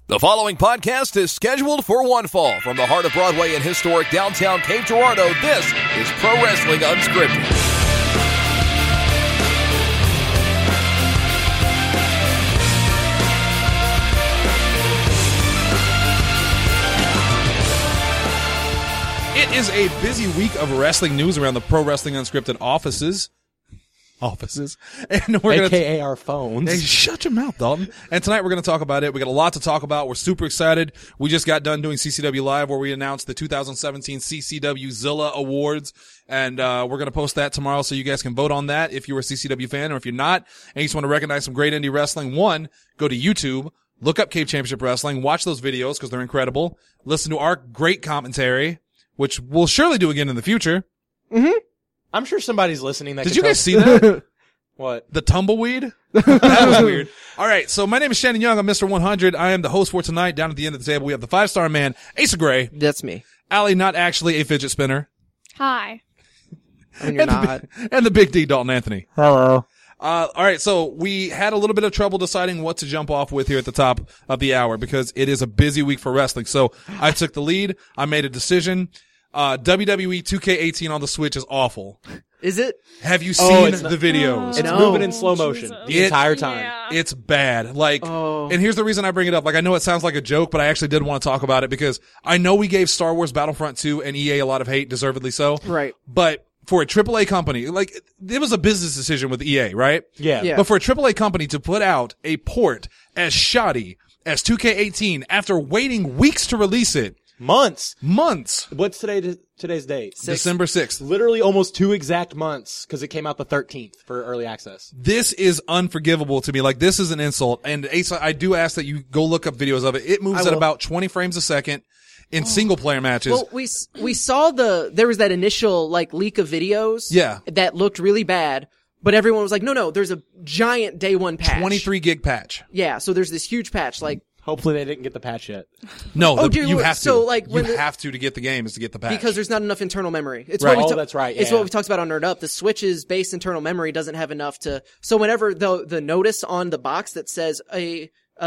The following podcast is scheduled for one fall. From the heart of Broadway and historic downtown Cape Girardeau, this is Pro Wrestling Unscripted. It is a busy week of wrestling news around the Pro Wrestling Unscripted offices. And we're AKA our phones. Hey, shut your mouth, Dalton. And tonight we're going to talk about it. We got a lot to talk about. We're super excited. We just got done doing CCW Live where we announced the 2017 CCW Zilla Awards. And we're going to post that tomorrow so you guys can vote on that if you're a CCW fan, or if you're not and you just want to recognize some great indie wrestling. One, go to YouTube, look up Cape Championship Wrestling, watch those videos because they're incredible. Listen to our great commentary, which we'll surely do again in the future. Mm-hmm. I'm sure somebody's listening. Did you guys see that? What? The tumbleweed? That was weird. All right. So my name is Shannon Young. I'm Mr. 100. I am the host for tonight. Down at the end of the table, we have the 5-star man, Asa Gray. That's me. Allie, not actually a fidget spinner. Hi. I mean, you're not. And the big D, Dalton Anthony. Hello. All right. So we had a little bit of trouble deciding what to jump off with here at the top of the hour because it is a busy week for wrestling. So I took the lead. I made a decision. WWE 2K18 on the Switch is awful. Is it? Have you seen it's the videos? It's No. moving in slow motion Jesus. the entire time. Yeah. It's bad. Like, Oh. and here's the reason I bring it up. Like, I know it sounds like a joke, but I actually did want to talk about it because I know we gave Star Wars Battlefront 2 and EA a lot of hate, deservedly so. Right. But for a AAA company, like, it was a business decision with EA, right? Yeah. Yeah. But for a AAA company to put out a port as shoddy as 2K18 after waiting weeks to release it, months, What's today's date? December 6th. Literally almost 2 exact months because it came out the 13th for early access. This is unforgivable to me. Like, this is an insult. And Asa, I do ask that you go look up videos of it. It moves I at will. about 20 frames a second in single player matches. Well, we saw there was that initial like leak of videos. Yeah. That looked really bad, but everyone was like, no, there's a giant day one patch. 23 gig patch. Yeah. So there's this huge patch. Like, Hopefully they didn't get the patch yet. No, Oh, dear you Lord. have to. So, like, you when the- have to get the game is to get the patch. because there's not enough internal memory. It's Right. what we Oh, that's right, It's yeah. what we talked about on Nerd Up. The Switch's base internal memory doesn't have enough to. So whenever the notice on the box that says an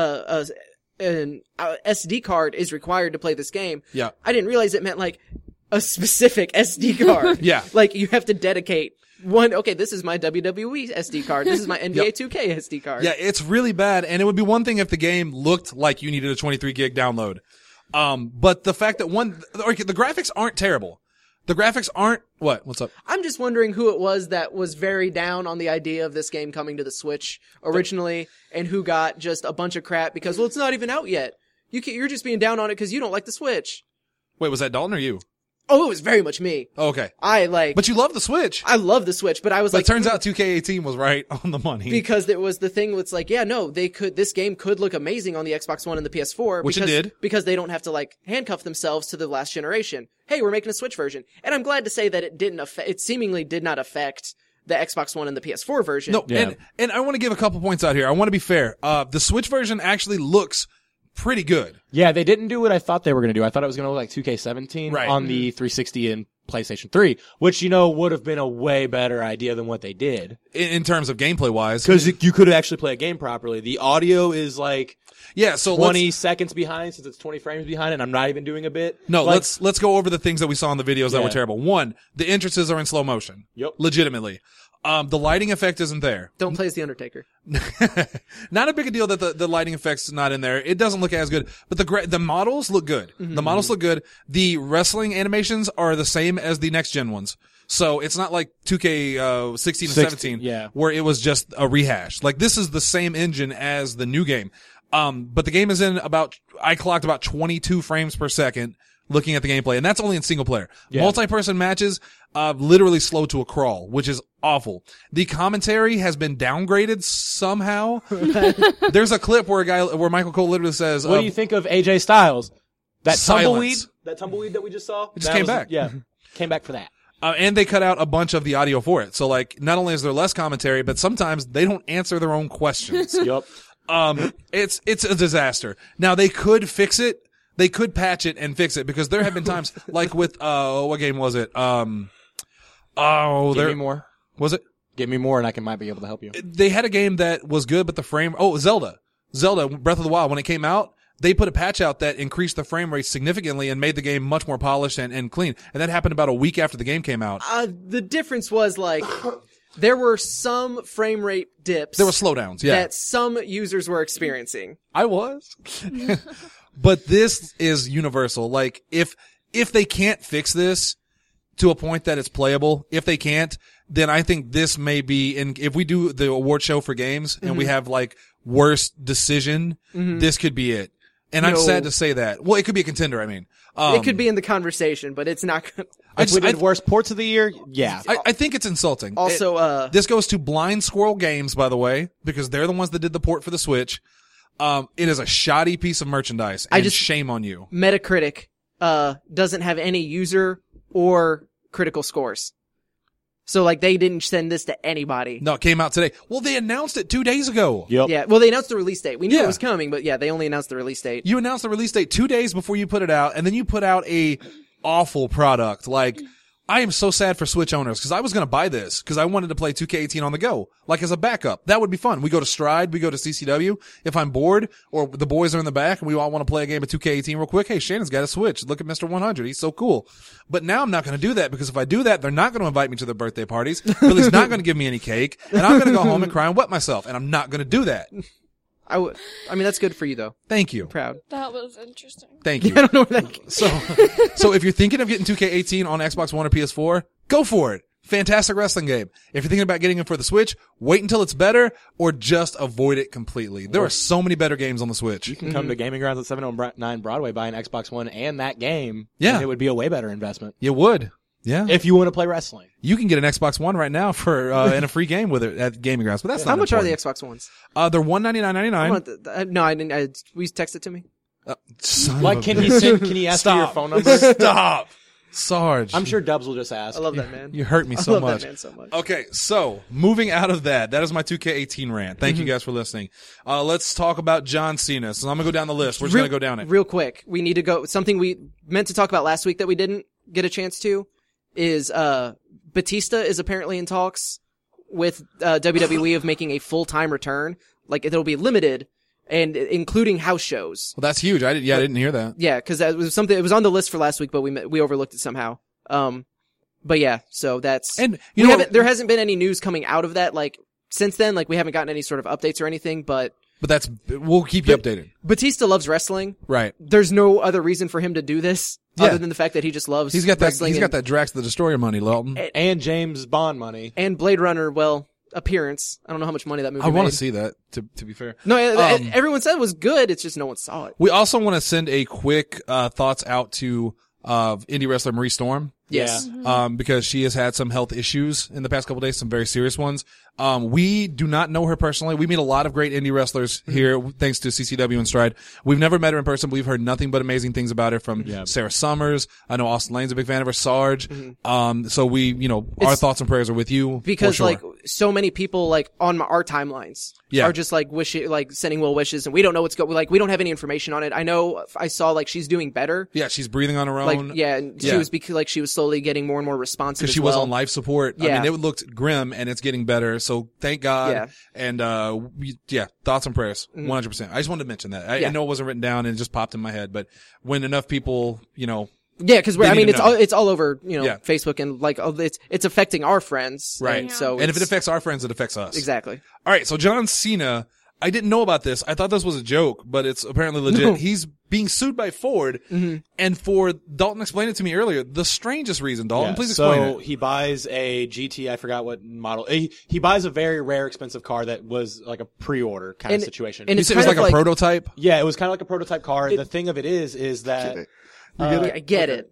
SD card is required to play this game, Yeah. I didn't realize it meant like a specific SD card. Yeah. Like you have to dedicate one. Okay, this is my WWE SD card. This is my NBA 2K SD card. Yeah, it's really bad. And it would be one thing if the game looked like you needed a 23 gig download. But the fact that the graphics aren't terrible. The graphics aren't, what's up? I'm just wondering who it was that was very down on the idea of this game coming to the Switch originally, and who got just a bunch of crap because, well, it's not even out yet. You're just being down on it because you don't like the Switch. Wait, was that Dalton or you? Oh, it was very much me. Oh, okay. But you love the Switch. I love the Switch, but I was But like, it turns out 2K18 was right on the money. because it was the thing that's like, yeah, no, this game could look amazing on the Xbox One and the PS4. Which it because, did. Because they don't have to like handcuff themselves to the last generation. Hey, we're making a Switch version. And I'm glad to say that it seemingly did not affect the Xbox One and the PS4 version. No, Yeah. and I want to give a couple points out here. I want to be fair. The Switch version actually looks pretty good. Yeah, they didn't do what I thought they were going to do. I thought it was going to look like 2K17 Right. on the 360 and PlayStation 3, which, would have been a way better idea than what they did. In terms of gameplay wise. Because you could actually play a game properly. The audio is like Yeah, so 20 seconds behind since it's 20 frames behind and I'm not even doing a bit. No, Like, let's go over the things that we saw in the videos that Yeah. were terrible. One, the entrances are in slow motion. Yep. Legitimately. The lighting effect isn't there. Don't play as the Undertaker. Not a big a deal that the lighting effect's not in there. It doesn't look as good, but the models look good. The models look good. The wrestling animations are the same as the next gen ones. So it's not like 2K 16 and 17 yeah. where it was just a rehash. Like this is the same engine as the new game. But the game is I clocked about 22 frames per second looking at the gameplay, and that's only in single player. Yeah. Multi-person matches, literally slow to a crawl, which is awful. The commentary has been downgraded somehow. There's a clip where Michael Cole literally says, What do you think of AJ Styles? That Silence. tumbleweed that we just saw? It just came back. Yeah. Came back for that. And they cut out a bunch of the audio for it. So like, not only is there less commentary, but sometimes they don't answer their own questions. Yup. It's a disaster. Now they could fix it. They could patch it and fix it because there have been times like with, what game was it? Give me more. Was it? Give me more and I might be able to help you. They had a game that was good, but the frame, Zelda, Breath of the Wild, when it came out, they put a patch out that increased the frame rate significantly and made the game much more polished and clean. And that happened about a week after the game came out. The difference was like there were some frame rate dips. There were slowdowns, yeah. That some users were experiencing. I was. But this is universal. Like, if they can't fix this to a point that it's playable, if they can't, then I think this may be, and if we do the award show for games and we have like worst decision, this could be it. And I'm No. sad to say that. Well, it could be a contender, I mean. It could be in the conversation, but it's not. If we did worst ports of the year, yeah. I think it's insulting. Also, This goes to Blind Squirrel Games, by the way, because they're the ones that did the port for the Switch. It is a shoddy piece of merchandise, and shame on you. Metacritic doesn't have any user or critical scores. So like they didn't send this to anybody. No, it came out today. Well, they announced it 2 days ago. Yep. Yeah, well they announced the release date. We knew Yeah. it was coming, but yeah, they only announced the release date. You announced the release date 2 days before you put it out, and then you put out a awful product. Like, I am so sad for Switch owners, because I was going to buy this, because I wanted to play 2K18 on the go, like as a backup. That would be fun. We go to Stride, we go to CCW. If I'm bored, or the boys are in the back, and we all want to play a game of 2K18 real quick, hey, Shannon's got a Switch. Look at Mr. 100. He's so cool. But now I'm not going to do that, because if I do that, they're not going to invite me to their birthday parties. Billy's not going to give me any cake, and I'm going to go home and cry and wet myself, and I'm not going to do that. I mean, that's good for you though. Thank you. Proud. That was interesting. Thank you. I don't know where that. So if you're thinking of getting 2K18 on Xbox One or PS4, go for it. Fantastic wrestling game. If you're thinking about getting it for the Switch, wait until it's better or just avoid it completely. There are so many better games on the Switch. You can come to Gaming Grounds at 709 Broadway, buy an Xbox One and that game. Yeah. And it would be a way better investment. You would. Yeah. If you want to play wrestling. You can get an Xbox One right now for and a free game with it at Gaming Grounds, but that's not How much are the important. Xbox Ones? They're $199.99. No, I didn't. Will you text it to me? Son Like, of a can he ask for your Stop. phone number? Stop. Sarge. I'm sure Dubs will just ask. I love that man. You hurt me I so love much. that man so much. Okay, so moving out of that is my 2K18 rant. Thank you guys for listening. Let's talk about John Cena. So I'm gonna go down the list. We're just gonna go down it. Real quick. We need to go. Something we meant to talk about last week that we didn't get a chance to is Batista is apparently in talks with WWE of making a full-time return. Like it'll be limited and including house shows. Well, that's huge. I didn't hear that. Yeah, because that was something. It was on the list for last week, but we overlooked it somehow. But yeah, so that's And you know, there hasn't been any news coming out of that. Like since then, like we haven't gotten any sort of updates or anything. But we'll keep you updated. Batista loves wrestling. Right. There's no other reason for him to do this Yeah. other than the fact that he just loves. He's got that. wrestling He's got that Drax the Destroyer money, Lawton. And James Bond money. and Blade Runner. Well, appearance. I don't know how much money that movie. I want made. to see that. To be fair. No, everyone said it was good. It's just no one saw it. We also want to send a quick thoughts out to indie wrestler Marie Storm. Yes. Because she has had some health issues in the past couple days, some very serious ones. We do not know her personally. We meet a lot of great indie wrestlers here, thanks to CCW and Stride. We've never met her in person, but we've heard nothing but amazing things about her from Sarah Summers. I know Austin Lane's a big fan of her, Sarge. So we, our thoughts and prayers are with you. Because for sure. like so many people like on our timelines Yeah. are just like sending well wishes, and we don't know what's going. Like we don't have any information on it. I know I saw like she's doing better. Yeah, she's breathing on her Like own. and she was she was slowly getting more and more responsive. Because as she was well. on life support. Yeah. I mean, it looked grim, and it's getting better. So thank God. Yeah. And thoughts and prayers, 100%. I just wanted to mention that. I know it wasn't written down, and it just popped in my head. But when enough people, Yeah, because They I need mean, to know. it's all over, Yeah. Facebook and like it's affecting our friends, Right. And so, and if it it's- affects our friends, it affects us. exactly, All right. So John Cena, I didn't know about this. I thought this was a joke, but it's apparently legit. He's being sued by Ford, and Dalton explained it to me earlier. The strangest reason, Dalton, please explain so it. he buys a GT, I forgot what model. He buys a very rare, expensive car that was like a pre-order kind of situation. and You it's said it was kind like of a prototype. Yeah, it was kind of like a prototype car. The thing of it is that I get it.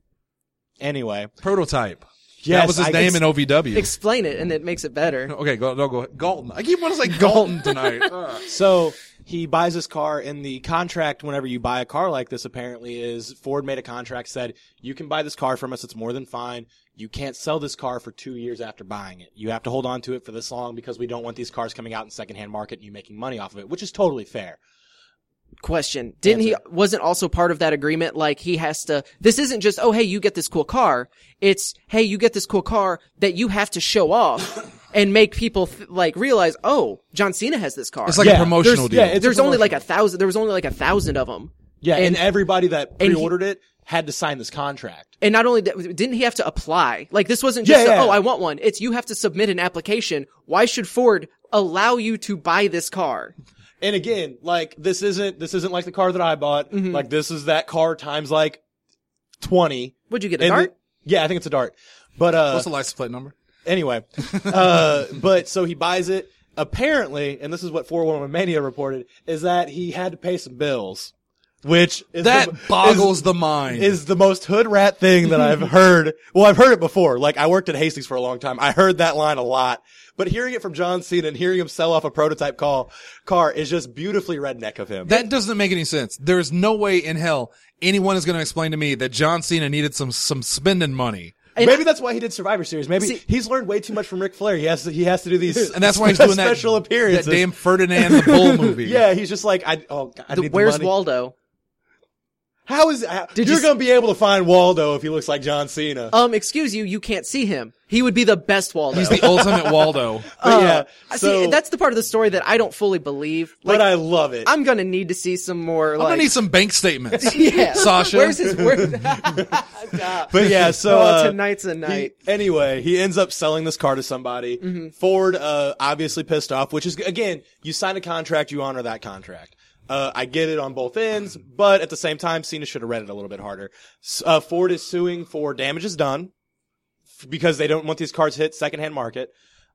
anyway. Prototype. Yes, that was his name in OVW. Explain it, and it makes it better. Okay, go ahead. Galton. I keep wanting to say Galton tonight. So he buys this car, and the contract, whenever you buy a car like this, apparently is Ford made a contract, said, you can buy this car from us, it's more than fine. You can't sell this car for 2 years after buying it. You have to hold on to it for this long because we don't want these cars coming out in secondhand market and you making money off of it, which is totally fair. Question. Didn't he, wasn't also part of that agreement, like he has to, this isn't just, oh, hey, you get this cool car. It's, hey, you get this cool car that you have to show off. and make people realize, oh, John Cena has this car. It's like a promotional deal. Yeah, There's only like 1,000. There was only like 1,000 of them. Yeah, and everybody that and pre-ordered it had to sign this contract. And not only didn't he have to apply? Like this wasn't just Yeah. oh, I want one. It's you have to submit an application. Why should Ford allow you to buy this car? And again, like this isn't like the car that I bought. Like this is that car times like 20. Would you get a And Dart? yeah, I think it's a Dart. But What's the license plate number? anyway, but so he buys it. Apparently, and this is what 411 Mania reported, is that he had to pay some bills, which is That boggles the mind. is the most hood rat thing that I've heard. Well, I've heard it before. Like, I worked at Hastings for a long time. I heard that line a lot. But hearing it from John Cena and hearing him sell off a prototype car is just beautifully redneck of him. That doesn't make any sense. There is no way in hell anyone is going to explain to me that John Cena needed some spending money. And Maybe that's why he did Survivor Series. Maybe See- he's learned way too much from Ric Flair. He has to do these, And that's why he's doing that special appearances. That damn Ferdinand the Bull movie. Yeah, he's just like, I need Where's the money. Waldo? How is Did you're you going to be able to find Waldo if he looks like John Cena? Excuse you, you can't see him. He would be the best Waldo. He's the ultimate Waldo. But yeah, See, that's the part of the story that I don't fully believe. but I love it. I'm gonna need to see some more. I'm gonna need some bank statements. yeah, Sasha. Where's his? But yeah, so tonight's a night. Anyway, he ends up selling this car to somebody. Ford obviously pissed off, which is again, you sign a contract, you honor that contract. I get it on both ends, but at the same time, Cena should have read it a little bit harder. Ford is suing for damages done because they don't want these cars hit secondhand market.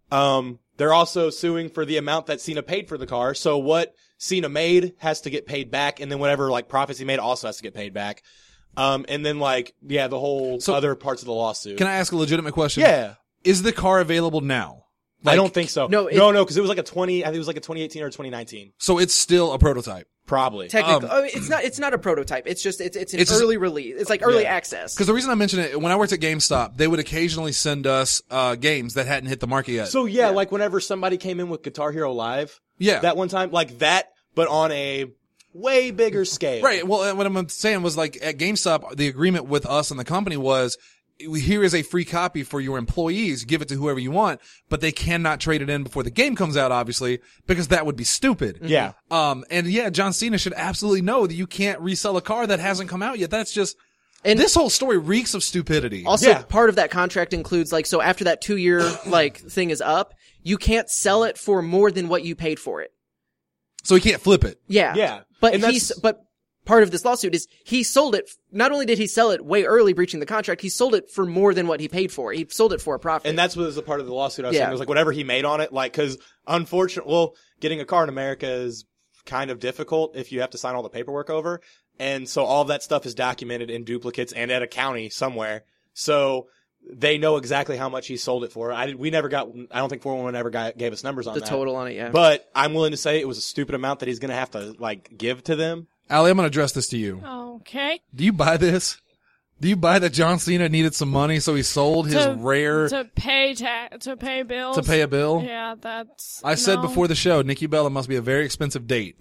They're also suing for the amount that Cena paid for the car. So what Cena made has to get paid back, and then whatever like profits he made also has to get paid back. And then the whole other parts of the lawsuit. Can I ask a legitimate question? Yeah. Is the car available now? I don't think so. No, because it was like I think it was like a 2018 or 2019. So it's still a prototype. Probably. Technically, it's not a prototype. It's just it's an It's- early release. It's like early access. Because the reason I mention it, when I worked at GameStop, they would occasionally send us games that hadn't hit the market yet. So yeah, like whenever somebody came in with Guitar Hero Live, Yeah. that one time, like that, but on a way bigger scale. Right. Well, what I'm saying was like at GameStop, the agreement with us and the company was, here is a free copy for your employees. Give it to whoever you want, but they cannot trade it in before the game comes out, obviously, because that would be stupid. Yeah. And yeah, John Cena should absolutely know that you can't resell a car that hasn't come out yet. That's just, And this whole story reeks of stupidity. Also, Yeah. part of that contract includes so after that 2-year thing is up, you can't sell it for more than what you paid for it. So he can't flip it. Yeah. Yeah. But And but part of this lawsuit is he sold it. Not only did he sell it way early, breaching the contract, he sold it for more than what he paid for. He sold it for a profit. And that's what was a part of the lawsuit I was Yeah. saying. It was like whatever he made on it, like, cause unfortunately, getting a car in America is kind of difficult if you have to sign all the paperwork over. And so all of that stuff is documented in duplicates and at a county somewhere. So they know exactly how much he sold it for. I don't think 411 ever gave us numbers on the that. total on it, yeah. But I'm willing to say it was a stupid amount that he's going to have to give to them. Allie, I'm going to address this to you. Okay. Do you buy this? Do you buy that John Cena needed some money, so he sold his rare to pay bills to pay a bill? Yeah, that's. I said no. before the show, Nikki Bella must be a very expensive date.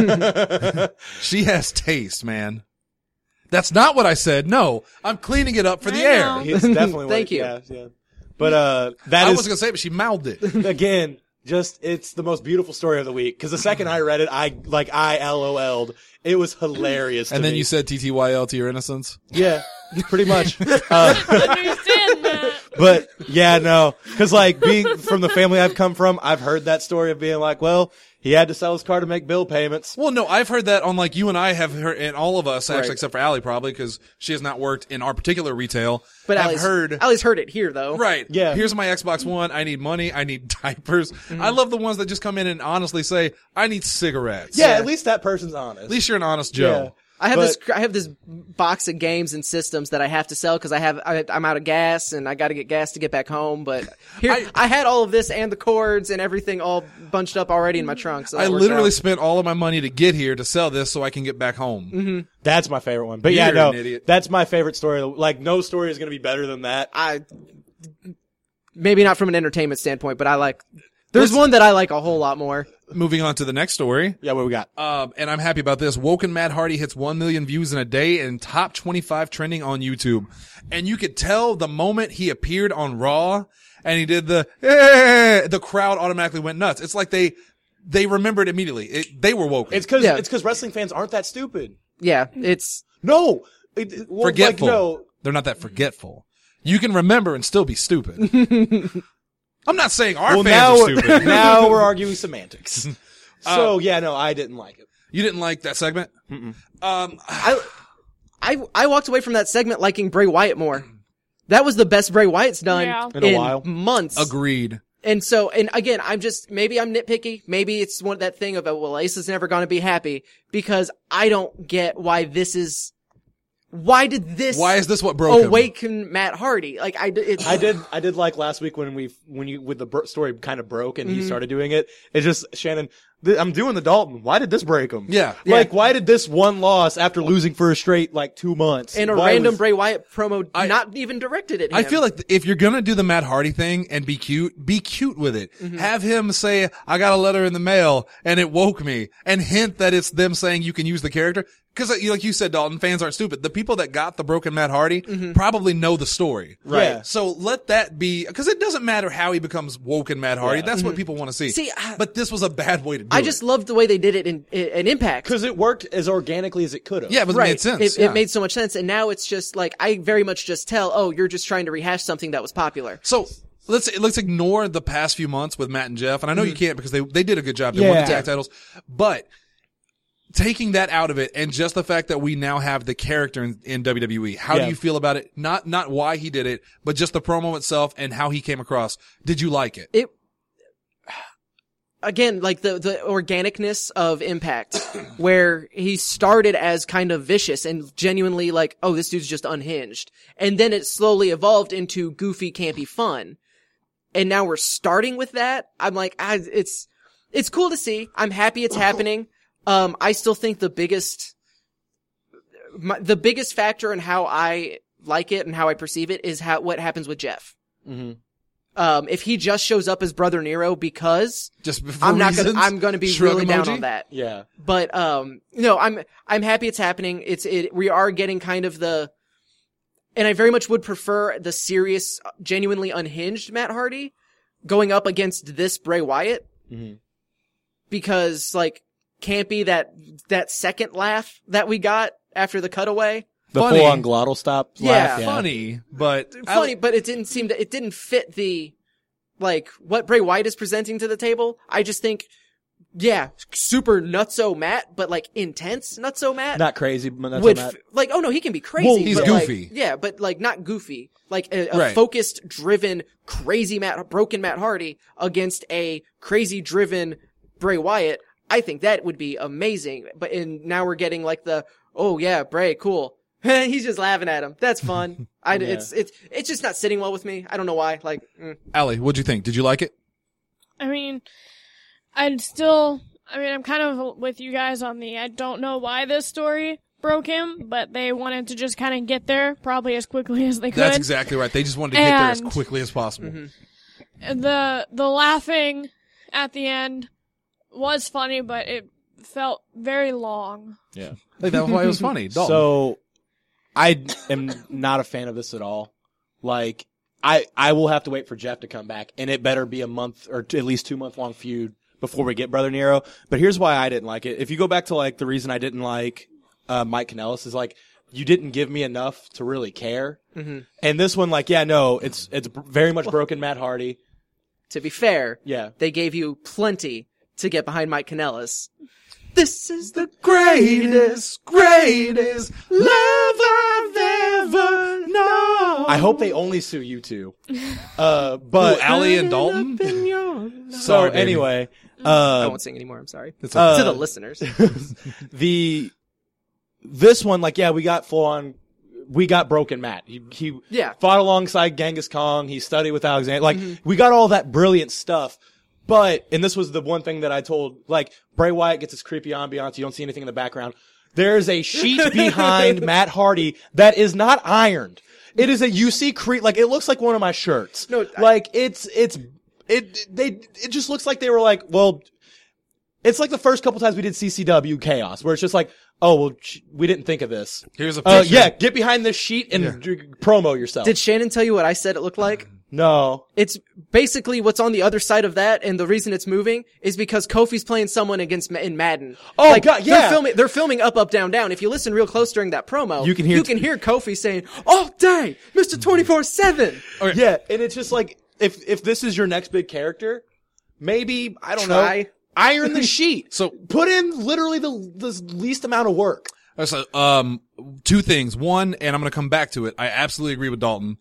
She has taste, man. That's not what I said. No, I'm cleaning it up for the I air. know. It's definitely Thank you. Yeah. But that I is wasn't gonna say it, but she mouthed it. again, it's the most beautiful story of the week. Because the second I read it, I LOL'd. It was hilarious. And to then me. you said TTYL to your innocence. yeah, pretty much. Understand that. But yeah, no, because being from the family I've come from, I've heard that story of being like, well, he had to sell his car to make bill payments. Well, no, I've heard that on you and I have heard, and all of us actually, Right. except for Allie probably, because she has not worked in our particular retail. But I've Allie's heard. heard it here though. Right. Yeah. Here's my Xbox One. I need money. I need diapers. I love the ones that just come in and honestly say, I need cigarettes. Yeah, at least that person's honest. At least you're an honest Joe. Yeah. I have this box of games and systems that I have to sell because I'm out of gas and I got to get gas to get back home. But here I had all of this and the cords and everything all bunched up already in my trunk. So I that worked literally out. spent all of my money to get here to sell this so I can get back home. That's my favorite one. But You're yeah, no, an idiot. that's my favorite story. No story is going to be better than that. Maybe not from an entertainment standpoint, but there's one that I like a whole lot more. Moving on to the next story. Yeah, what we got? And I'm happy about this. Woken Matt Hardy hits 1 million views in a day and top 25 trending on YouTube. And you could tell the moment he appeared on Raw and he did the crowd automatically went nuts. It's like they remembered immediately. They were woke. It's because Yeah. it's because wrestling fans aren't that stupid. Yeah, it's No, well, forgetful. Like, no, They're not that forgetful. You can remember and still be stupid. I'm not saying our fans now are stupid. now we're arguing semantics. So yeah, no, I didn't like it. You didn't like that segment? I walked away from that segment liking Bray Wyatt more. That was the best Bray Wyatt's done Yeah. In a while. months. Agreed. And so, and again, maybe I'm nitpicky. Maybe it's that thing of, well, Ace is never going to be happy because I don't get why did this Why is this what broke him? awaken Matt Hardy? Like I did like last week when the story kind of broke and he started doing it. It's just Shannon. I'm doing the Dalton. Why did this break him? Yeah. Like why did this one loss after losing for a straight 2 months? and a Why random was- Bray Wyatt promo not even directed at him. I feel like if you're gonna do the Matt Hardy thing and be cute with it. Have him say, I got a letter in the mail and it woke me, and hint that it's them saying you can use the character. Cause like you said, Dalton, fans aren't stupid. The people that got the broken Matt Hardy probably know the story. Right. Yeah. So let that be, cause it doesn't matter how he becomes woken Matt Hardy. Yeah. That's what people want to see. See, but this was a bad way to do it. I just loved the way they did it in Impact. Because it worked as organically as it could have. Yeah, it made sense. It made so much sense. And now it's just like, I very much just tell, oh, you're just trying to rehash something that was popular. So let's ignore the past few months with Matt and Jeff. And I know you can't because they did a good job. They won the Yeah. tag titles, but taking that out of it and just the fact that we now have the character in WWE, how do Yeah. you feel about it? Not why he did it, but just the promo itself and how he came across. Did you like it? Again, like the organicness of Impact, where he started as kind of vicious and genuinely like, oh, this dude's just unhinged. And then it slowly evolved into goofy, campy fun. And now we're starting with that. I'm like, it's cool to see. I'm happy it's happening. I still think the biggest factor in how I like it and how I perceive it is what happens with Jeff. If he just shows up as Brother Nero because Just for I'm reasons? going to be Shrug really down emoji? on that. Yeah. But no, I'm happy it's happening. We are getting kind of and I very much would prefer the serious, genuinely unhinged Matt Hardy going up against this Bray Wyatt. Because campy that second laugh that we got after the cutaway. The Funny. full on glottal stop. Yeah. laugh, Funny, but Funny, but it didn't fit the what Bray Wyatt is presenting to the table. I just think, yeah, super nutso Matt, but intense nutso Matt. Not crazy, but that's with not. oh no, he can be crazy. Well, he's but goofy. yeah, but not goofy. A Right. focused, driven, crazy broken Matt Hardy against a crazy, driven Bray Wyatt. I think that would be amazing. But now we're getting oh yeah, Bray, cool. He's just laughing at him. That's fun. It's just not sitting well with me. I don't know why. Allie, what'd you think? Did you like it? I mean, I'm kind of with you guys on I don't know why this story broke him, but they wanted to just kind of get there probably as quickly as they could. That's exactly right. They just wanted to get there as And- quickly as possible. The laughing at the end was funny, but it felt very long. Yeah. Like, that was why it was funny. Dalton. So, I am not a fan of this at all. I will have to wait for Jeff to come back, and it better be a month or at least 2 month long feud before we get Brother Nero. But here's why I didn't like it. If you go back to the reason I didn't like Mike Kanellis is you didn't give me enough to really care. And this one, it's very much broken Matt Hardy. To be fair, Yeah. they gave you plenty to get behind Mike Kanellis. This is the greatest love I've ever known. I hope they only sue you two. But Allie and Dalton? so Sorry, baby. anyway, I won't sing anymore. I'm sorry. It's okay. To the listeners. this one, we got we got broken Matt. He Yeah. fought alongside Genghis Khan. He studied with Alexander. We got all that brilliant stuff. But, and this was the one thing that I told, Bray Wyatt gets this creepy ambiance. You don't see anything in the background. There's a sheet behind Matt Hardy that is not ironed. It is you see it looks like one of my shirts. No, it just looks like they were it's like the first couple times we did CCW Chaos, where it's just we didn't think of this. Here's a picture. Yeah, get behind this sheet and promo yourself. Did Shannon tell you what I said it looked like? No. It's basically what's on the other side of that, and the reason it's moving is because Kofi's playing someone in Madden. Oh, God, yeah. They're filming up, up, down, down. If you listen real close during that promo, You can hear Kofi saying, "All day, Mr. 24/7." Yeah, and it's just like, if this is your next big character, maybe, I don't know, iron the sheet. So put in literally the least amount of work. So, two things. One, and I'm going to come back to it. I absolutely agree with Dalton.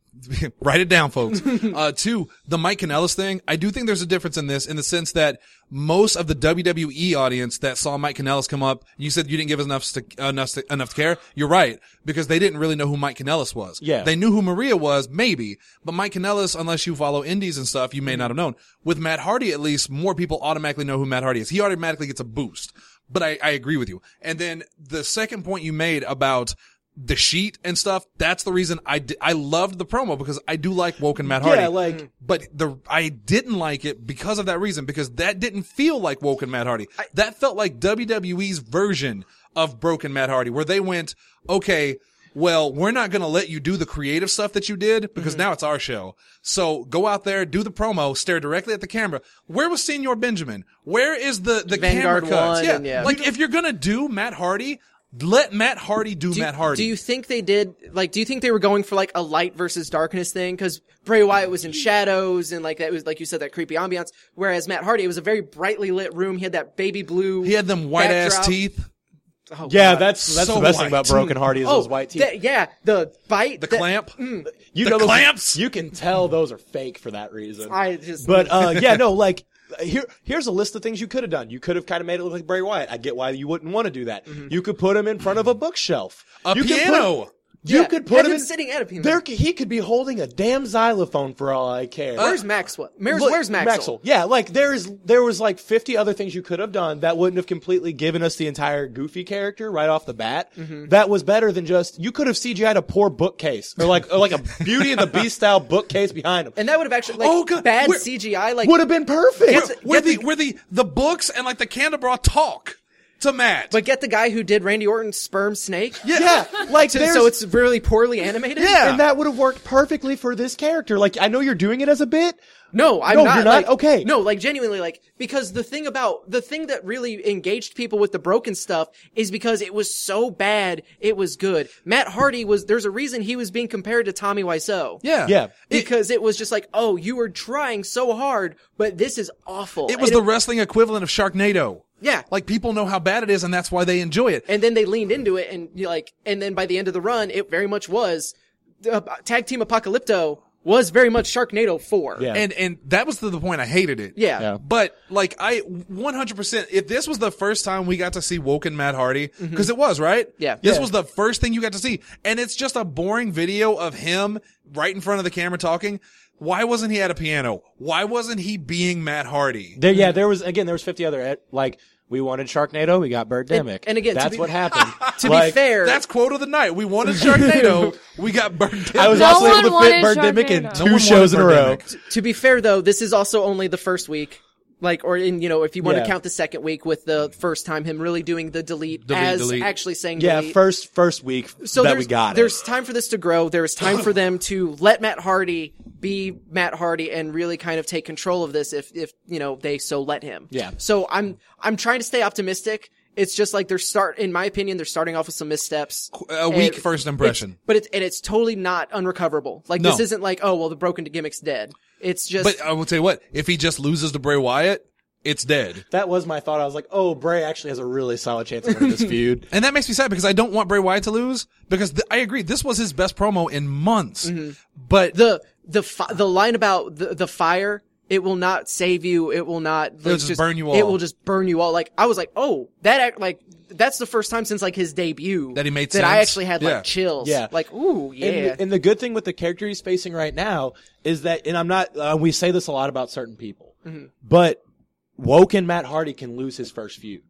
Write it down, folks. Two, the Mike Kanellis thing. I do think there's a difference in this, in the sense that most of the WWE audience that saw Mike Kanellis come up, you said you didn't give us enough to care. You're right, because they didn't really know who Mike Kanellis was. Yeah. They knew who Maria was, maybe, but Mike Kanellis, unless you follow indies and stuff, you may not have known. With Matt Hardy, at least, more people automatically know who Matt Hardy is. He automatically gets a boost. But I agree with you. And then the second point you made about the sheet and stuff, that's the reason I loved the promo, because I do like Woken Matt Hardy. Yeah, like, but I didn't like it because of that reason, because that didn't feel like Woken Matt Hardy. That felt like WWE's version of Broken Matt Hardy, where they went, okay, well, we're not going to let you do the creative stuff that you did, because now it's our show. So go out there, do the promo, stare directly at the camera. Where was Senor Benjamin? Where is the camera Vanguard cuts? one, Yeah. Like, if you're going to do Matt Hardy, let Matt Hardy do Matt Hardy. Do you think they did, like, do you think they were going for, like, a light versus darkness thing? Because Bray Wyatt was in shadows, and, like, that was, like you said, that creepy ambiance. Whereas Matt Hardy, it was a very brightly lit room. He had that baby blue. He had them white backdrop. ass teeth. Oh, yeah, God. that's So the best thing white. about Broken Hardy is those white teeth. The bite. The clamp. You the know those- clamps. You can tell those are fake for that reason. But, Yeah, no, like, here's a list of things you could have done. You could have kind of made it look like Bray Wyatt. I get why you wouldn't want to do that. You could put him in front of a bookshelf. A You could piano. You could put him in, sitting at a piano. he could be holding a damn xylophone for all I care. Where's Maxwell? Look, Where's Maxwell? Yeah, like there was like 50 other things you could have done that wouldn't have completely given us the entire Goofy character right off the bat. That was better than just, you could have CGI'd a poor bookcase or like a Beauty and the Beast style bookcase behind him. And that would have actually, like, bad CGI, like, Would have been perfect. Where the books and like the Canterbury talk to Matt. but get the guy who did Randy Orton's sperm snake. Yeah, like So it's really poorly animated? Yeah. and that would have worked perfectly for this character. Like, I know you're doing it as a bit. No, I'm No, not. you're not? Like, Okay. No, like, genuinely, like, because the thing that really engaged people with the broken stuff is because it was so bad, it was good. Matt Hardy there's a reason he was being compared to Tommy Wiseau. yeah. Because it was just like, oh, you were trying so hard, but this is awful. It was And the wrestling equivalent of Sharknado. Yeah. Like, people know how bad it is, and that's why they enjoy it. And then they leaned into it, and and then by the end of the run, it very much was, Tag Team Apocalypto was very much Sharknado 4. Yeah. And that was to the point I hated it. Yeah. But, like, I 100%, if this was the first time we got to see Woken Matt Hardy, because it was, right? Yeah. This Yeah. was the first thing you got to see. And it's just a boring video of him right in front of the camera talking. Why wasn't he at a piano? Why wasn't he being Matt Hardy? There was 50 other, like, we wanted Sharknado, we got Birdemic. And again, that's what happened. To be fair, That's quote of the night. We wanted Sharknado. We got Birdemic. I was No also one able to fit wanted Birdemic in Sharknado. No 2 one shows in wanted a row. Birdemic. to be fair though, this is also only the first week. Like, or in, if you want to Yeah. count the second week with the first time him really doing the delete as delete. actually saying Yeah, delete. first week So that there's, we got there's it. time for this to grow. There is time for them to let Matt Hardy be Matt Hardy and really kind of take control of this if they so let him. Yeah. So I'm trying to stay optimistic. It's just like in my opinion, they're starting off with some missteps. A weak And first impression. it's totally not unrecoverable. Like, No. this isn't like, oh, well, the broken gimmick's dead. It's just, But I will tell you what, if he just loses to Bray Wyatt, it's dead. That was my thought. I was like, oh, Bray actually has a really solid chance of winning this feud. And that makes me sad because I don't want Bray Wyatt to lose because I agree, this was his best promo in months. But the line about the fire, it will not save you. It will not. It'll just burn you all. It will just burn you all. Like, I was like, oh, that's the first time since like his debut That he made that I sense. actually had Yeah. like chills. Yeah. Like, ooh, yeah. And the good thing with the character he's facing right now is that, and I'm not, we say this a lot about certain people, but Woken Matt Hardy can lose his first feud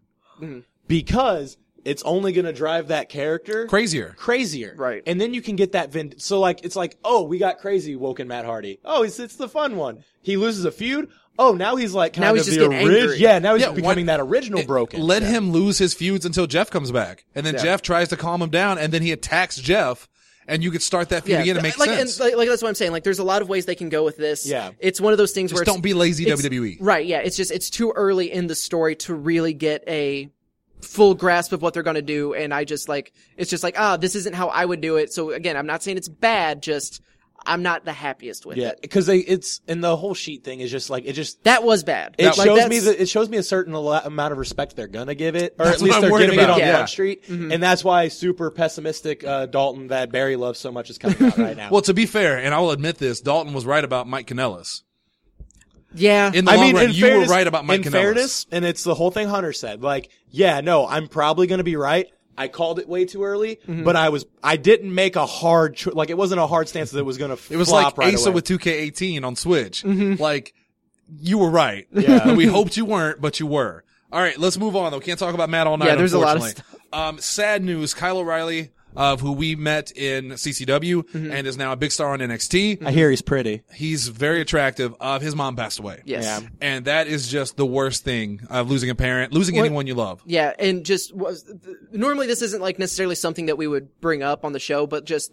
because it's only going to drive that character crazier. Right. And then you can get that so like, it's like, oh, we got crazy Woken Matt Hardy. Oh, it's the fun one. He loses a feud. Oh, now he's like kind Now of he's just the getting angry. Yeah, now he's Yeah, becoming that original Broken. Let him lose his feuds until Jeff comes back. And then Jeff tries to calm him down and then he attacks Jeff. and you could start that feud again and make sense. And like that's what I'm saying. Like, there's a lot of ways they can go with this. Yeah. It's one of those things Just where don't be lazy, WWE. Right. Yeah. It's too early in the story to really get a full grasp of what they're going to do. And it's just like, this isn't how I would do it. So again, I'm not saying it's bad, just I'm not the happiest with it. Because it's, and the whole sheet thing is just like, that was bad. It shows me a certain amount of respect they're gonna give it, or at least they're giving it on Front Street, and that's why super pessimistic Dalton that Barry loves so much is coming out right now. Well, to be fair, and I will admit this, Dalton was right about Mike Kanellis. Yeah. In the long run, you were right about Mike Kanellis. In fairness, and it's the whole thing Hunter said, like, yeah, no, I'm probably gonna be right. I called it way too early, but I didn't make a hard, like, it wasn't a hard stance that it was going to flop. It was like right Asa away. with 2K18 on Switch. Like, you were right. Yeah. We hoped you weren't, but you were. All right, let's move on though. We can't talk about Matt all night. Yeah, there's a lot of stuff. Sad news. Kyle O'Reilly, who we met in CCW and is now a big star on NXT. I hear he's pretty. He's very attractive. His mom passed away. Yes. Yeah. And that is just the worst thing of losing a parent, losing anyone you love. Yeah, and just normally this isn't like necessarily something that we would bring up on the show, but just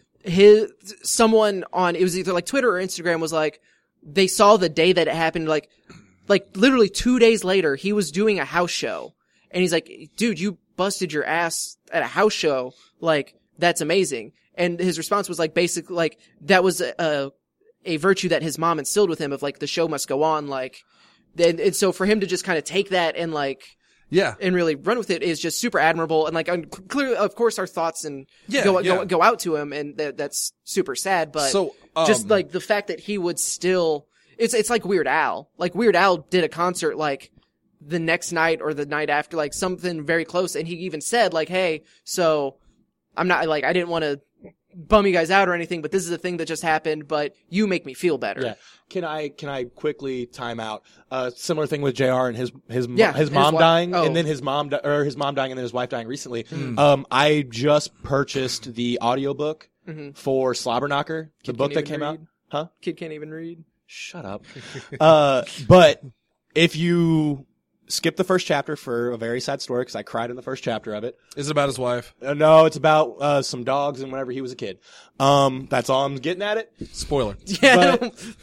someone on, it was either like Twitter or Instagram was like, they saw the day that it happened, like literally 2 days later, he was doing a house show, and he's like, dude, you busted your ass at a house show, like, that's amazing. And his response was like, basically, like, that was a virtue that his mom instilled with him of like, the show must go on, like, and so for him to just kind of take that and like, yeah, and really run with it is just super admirable. And like, clearly, of course, our thoughts and go out to him, and that's super sad. But so, just like the fact that he would still, it's like Weird Al. Like Weird Al did a concert like the next night or the night after, like something very close, and he even said like, "Hey, so I'm not like I didn't want to bum you guys out or anything, but this is a thing that just happened, but you make me feel better." Yeah. Can I quickly time out? Similar thing with JR and his his mom dying, oh. and then his mom dying, and then his wife dying recently. I just purchased the audiobook for Slobberknocker, the book that came out. Huh? Kid can't even read. Shut up. But if you skip the first chapter for a very sad story, because I cried in the first chapter of it. Is it about his wife? No, it's about some dogs and whenever he was a kid. That's all I'm getting at it. Spoiler. Yeah.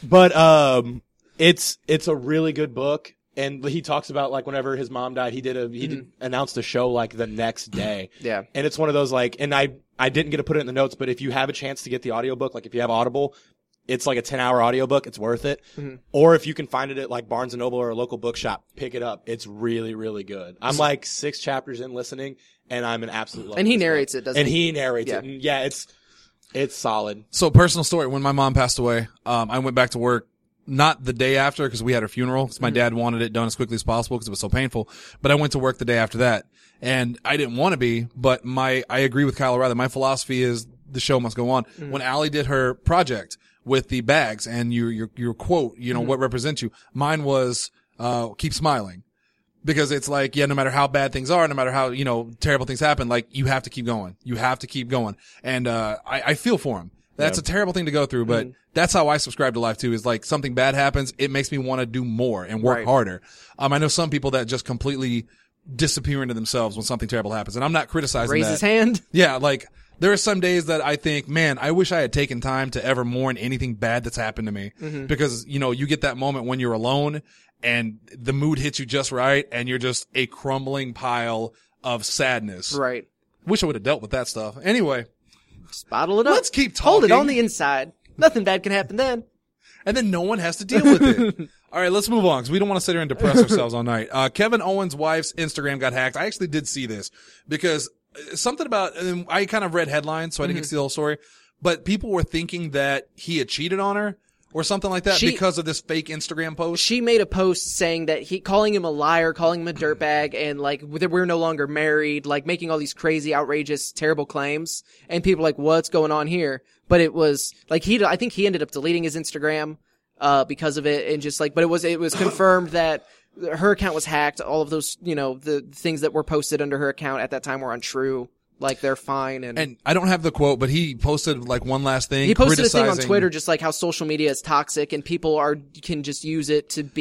But it's a really good book, and he talks about like whenever his mom died, he announced the show like the next day. Yeah. And it's one of those like, and I didn't get to put it in the notes, but if you have a chance to get the audiobook, like if you have Audible, it's like a 10-hour audiobook. It's worth it. Or if you can find it at like Barnes & Noble or a local bookshop, pick it up. It's really, really good. I'm like 6 chapters in listening, and I'm an absolute love. And he narrates it, doesn't he? And he narrates Yeah. it. And yeah, it's solid. So, personal story. When my mom passed away, I went back to work, not the day after, because we had her funeral, because my dad wanted it done as quickly as possible because it was so painful. But I went to work the day after that, and I didn't want to be, but I agree with Kyle O'Reilly. My philosophy is the show must go on. When Allie did her project with the bags and your quote, what represents you, mine was, keep smiling. Because it's like, yeah, no matter how bad things are, no matter how, terrible things happen, like, you have to keep going. You have to keep going. And, I feel for him. That's a terrible thing to go through, but that's how I subscribe to life too, is like something bad happens, it makes me want to do more and work harder. I know some people that just completely disappear into themselves when something terrible happens, and I'm not criticizing Raise that. his hand. Yeah, like, there are some days that I think, man, I wish I had taken time to ever mourn anything bad that's happened to me. Because, you get that moment when you're alone and the mood hits you just right and you're just a crumbling pile of sadness. Right. Wish I would have dealt with that stuff. Anyway. Just bottle it up. Let's keep talking. Hold it on the inside. Nothing bad can happen then. And then no one has to deal with it. All right, let's move on because we don't want to sit here and depress ourselves all night. Kevin Owens' wife's Instagram got hacked. I actually did see this because something about, I kind of read headlines, so I didn't get to see the whole story, but people were thinking that he had cheated on her or something like that because of this fake Instagram post. She made a post saying that calling him a liar, calling him a dirtbag, and like that we're no longer married, like making all these crazy, outrageous, terrible claims. And people are like, what's going on here? But it was like I think he ended up deleting his Instagram because of it, and just like, but it was confirmed that her account was hacked. All of those, the things that were posted under her account at that time were untrue. Like, they're fine. And I don't have the quote, but he posted like one last thing. He posted a thing on Twitter, just like how social media is toxic and people can just use it to be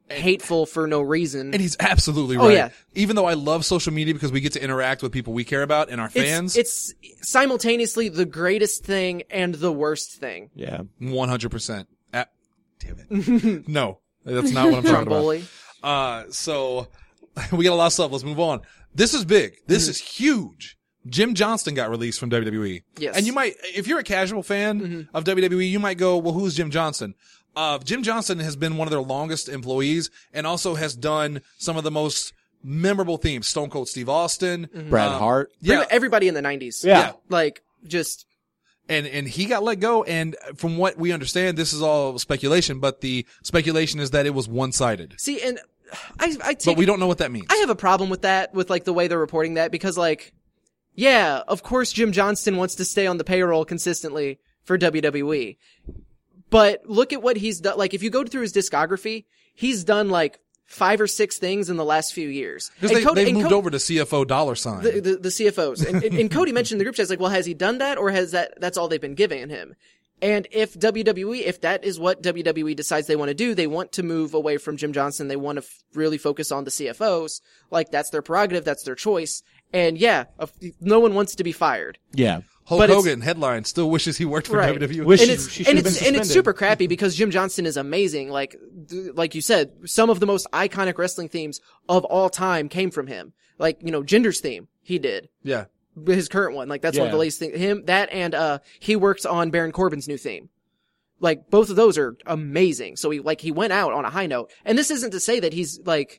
hateful for no reason. And he's absolutely right. Oh, yeah. Even though I love social media because we get to interact with people we care about and our fans. It's simultaneously the greatest thing and the worst thing. Yeah. 100%. Damn it. No, that's not what I'm talking Bully. about. So we got a lot of stuff. Let's move on. This is big. This is huge. Jim Johnston got released from WWE. Yes. And you might, if you're a casual fan of WWE, you might go, well, who's Jim Johnston? Jim Johnston has been one of their longest employees and also has done some of the most memorable themes. Stone Cold Steve Austin. Bret Hart. Yeah. Everybody in the 90s. Yeah. Like, just... And he got let go, and from what we understand, this is all speculation, but the speculation is that it was one-sided. See, and I take... But we don't know what that means. I have a problem with that, with like the way they're reporting that, because like, yeah, of course Jim Johnston wants to stay on the payroll consistently for WWE. But look at what he's done. Like, if you go through his discography, he's done like 5 or 6 things in the last few years. Because they've moved over to CFO $. The CFOs. And Cody mentioned in the group chat, like, well, has he done that, or that's all they've been giving him? And if that is what WWE decides they want to do, they want to move away from Jim Johnston, they want to really focus on the CFOs, like, that's their prerogative, that's their choice. And yeah, no one wants to be fired. Yeah. Hulk Hogan, headline, still wishes he worked for Right. WWE. And it's super crappy because Jim Johnston is amazing. Like you said, some of the most iconic wrestling themes of all time came from him. Like, Jinder's theme, he did. Yeah. His current one. Like, that's one of the latest things. And he works on Baron Corbin's new theme. Like, both of those are amazing. So he went out on a high note. And this isn't to say that he's, like,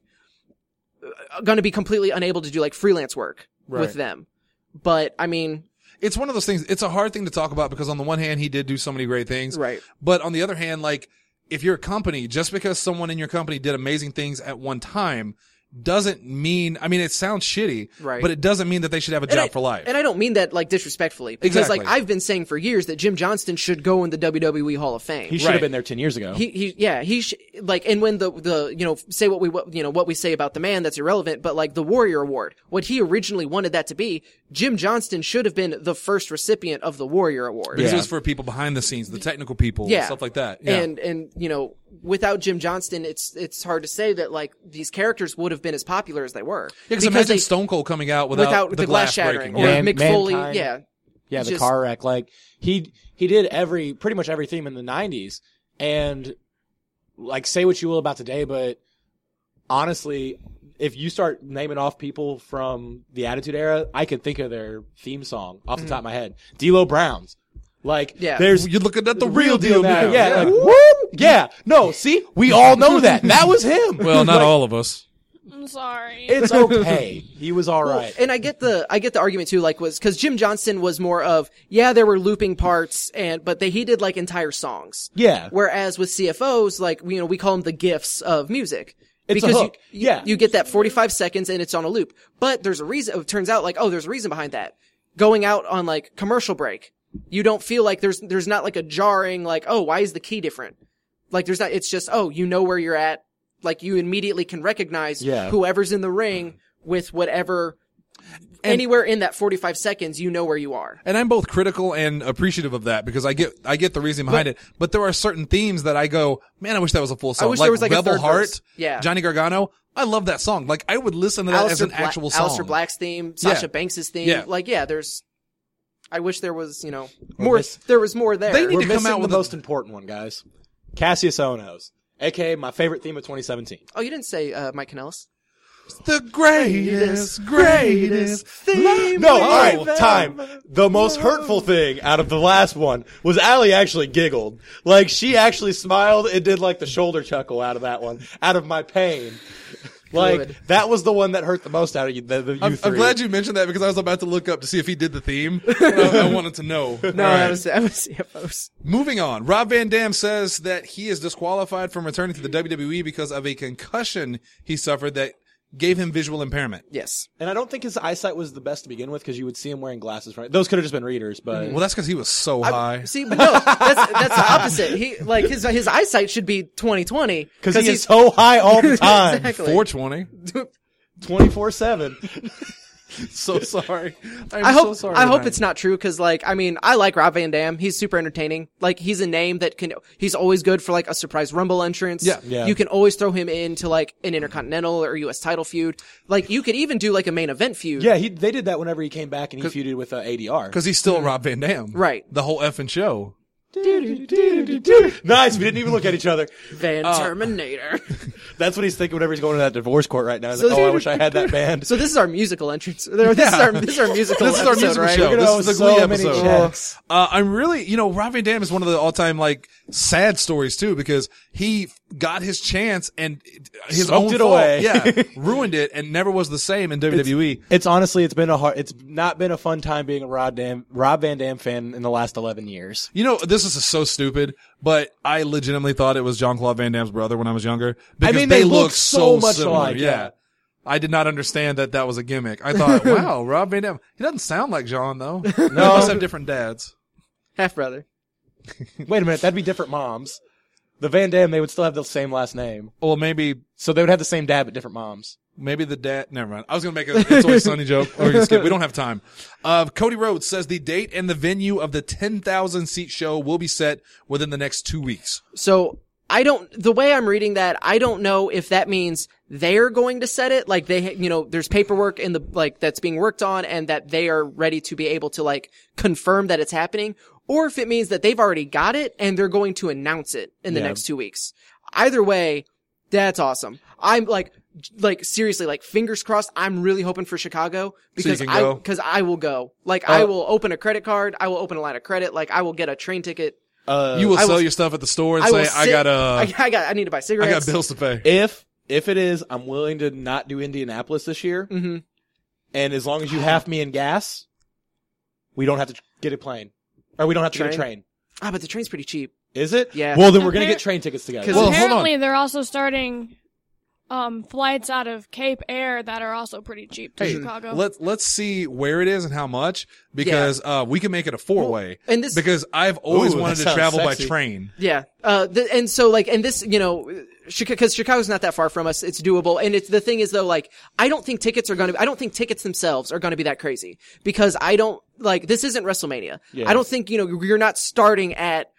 gonna be completely unable to do, like, freelance work with them. But, I mean... It's one of those things, it's a hard thing to talk about because on the one hand, he did do so many great things. Right. But on the other hand, like, if you're a company, just because someone in your company did amazing things at one time doesn't mean, I mean, it sounds shitty, right, but it doesn't mean that they should have a job for life. And I don't mean that, like, disrespectfully. Because, Exactly. like, I've been saying for years that Jim Johnston should go in the WWE Hall of Fame. He should have been there 10 years ago. And when say what we say about the man, that's irrelevant, but like the Warrior Award, what he originally wanted that to be, Jim Johnston should have been the first recipient of the Warrior Award. Because it was for people behind the scenes, the technical people, stuff like that. Yeah. And without Jim Johnston, it's hard to say that, like, these characters would have been as popular as they were. Yeah, because imagine Stone Cold coming out without the glass shattering, breaking. or Mick Foley. Mankind. Yeah, the car wreck. Like, he did pretty much every theme in the 90s. And, like, say what you will about today, but honestly, if you start naming off people from the Attitude Era, I could think of their theme song off the top of my head. D'Lo Brown's. Like, you're looking at the real deal now. Yeah, like, whoop! Yeah, no, see? We all know that. That was him. Well, not all of us. I'm sorry. It's okay. He was all right. And I get the argument too, like, was, cause Jim Johnston was more of, there were looping parts but he did like entire songs. Yeah. Whereas with CFOs, like, we call them the gifts of music. It's because a hook. you get that 45 seconds and it's on a loop. But there's a reason, it turns out like, there's a reason behind that. Going out on like commercial break, you don't feel like there's not like a jarring, like, why is the key different? Like, there's not, it's just, where you're at. Like, you immediately can recognize whoever's in the ring with whatever, anywhere in that 45 seconds, where you are. And I'm both critical and appreciative of that because I get the reason behind it. But there are certain themes that I go, man, I wish that was a full song. I wish there was like Rebel a third Heart, verse. Yeah. Johnny Gargano. I love that song. Like, I would listen to that as an actual song. Aleister Black's theme, Sasha Banks' theme. Yeah. Like, I wish there was, more, there was more there. They need We're to come missing out with the most important one, guys. Cassius Ohno's, aka my favorite theme of 2017. Oh, you didn't say, Mike Kanellis? The greatest theme. No, all right, time. The most hurtful thing out of the last one was Allie actually giggled. Like, she actually smiled and did like the shoulder chuckle out of that one, out of my pain. Like, that was the one that hurt the most out of you, I'm three. glad you mentioned that because I was about to look up to see if he did the theme. I wanted to know. No, that was CFOs. Moving on. Rob Van Dam says that he is disqualified from returning to the WWE because of a concussion he suffered that gave him visual impairment. Yes. And I don't think his eyesight was the best to begin with because you would see him wearing glasses, right? Those could have just been readers, but... Well, that's because he was so high. See, but no, that's the opposite. He, like, his eyesight should be 20/20. Because he's so high all the time. Exactly. 420. 24/7. So sorry. I hope so sorry I hope tonight. it's not true because, like, I mean, I like Rob Van Dam. He's super entertaining. Like, he's a name that he's always good for like a surprise Rumble entrance. Yeah. You can always throw him into like an Intercontinental or U.S. title feud. Like, you could even do like a main event feud. Yeah, they did that whenever he came back and he feuded with ADR. Because he's still Rob Van Dam. Right. The whole effing show. Nice. We didn't even look at each other. Van Terminator. That's what he's thinking whenever he's going to that divorce court right now. He's So- like, oh, I wish I had that band. So this is our musical entrance. This is our musical This is our episode, musical right? show. We're gonna This is the owe Glee so many episode. checks. I'm really, Rob Van Dam is one of the all-time, like, sad stories, too, because he got his chance and his Smoked own it fault, away. yeah, ruined it and never was the same in WWE. It's honestly, it's not been a fun time being a Rob Van Dam fan in the last 11 years. This is so stupid, but I legitimately thought it was Jean-Claude Van Damme's brother when I was younger. Because mean, they they look look so so much similar. alike, yeah. I did not understand that was a gimmick. I thought, wow, Rob Van Dam. He doesn't sound like Jean, though. They must have different dads. Half brother. Wait a minute, that'd be different moms. The Van Dam, they would still have the same last name. Well, maybe So they would have the same dad, but different moms. the dad. Never mind. I was going to make a It's Always Sunny joke. Or we can skip. We don't have time. Cody Rhodes says the date and the venue of the 10,000 seat show will be set within the next 2 weeks. So the way I'm reading that, I don't know if that means they're going to set it, like there's paperwork in that's being worked on and that they are ready to be able to like confirm that it's happening, or if it means that they've already got it and they're going to announce it in the next 2 weeks. Either way, that's awesome. I'm like seriously, like fingers crossed. I'm really hoping for Chicago because can go? I will go. Like I will open a credit card. I will open a line of credit. Like I will get a train ticket. You will sell your stuff at the store and I will say, I need to buy I cigarettes. got bills to pay. If it is, I'm willing to not do Indianapolis this year. Mm-hmm. And as long as you half me in gas, we don't have to get a plane. Or we don't have to get a train. Ah, but the train's pretty cheap. Is it? Yeah. Well, then we're going to get train tickets together. 'Cause Well, hold on. Apparently, they're also starting flights out of Cape Air that are also pretty cheap to Chicago. Let's see where it is and how much because we can make it a 4-way. and this- because I've always Ooh, wanted that to sounds travel sexy. by train. Yeah. And so like, and this, because Chicago's not that far from us, it's doable. And the thing is though, like, I don't think tickets themselves are going to be that crazy because this isn't WrestleMania. Yeah. I don't think, you're not starting at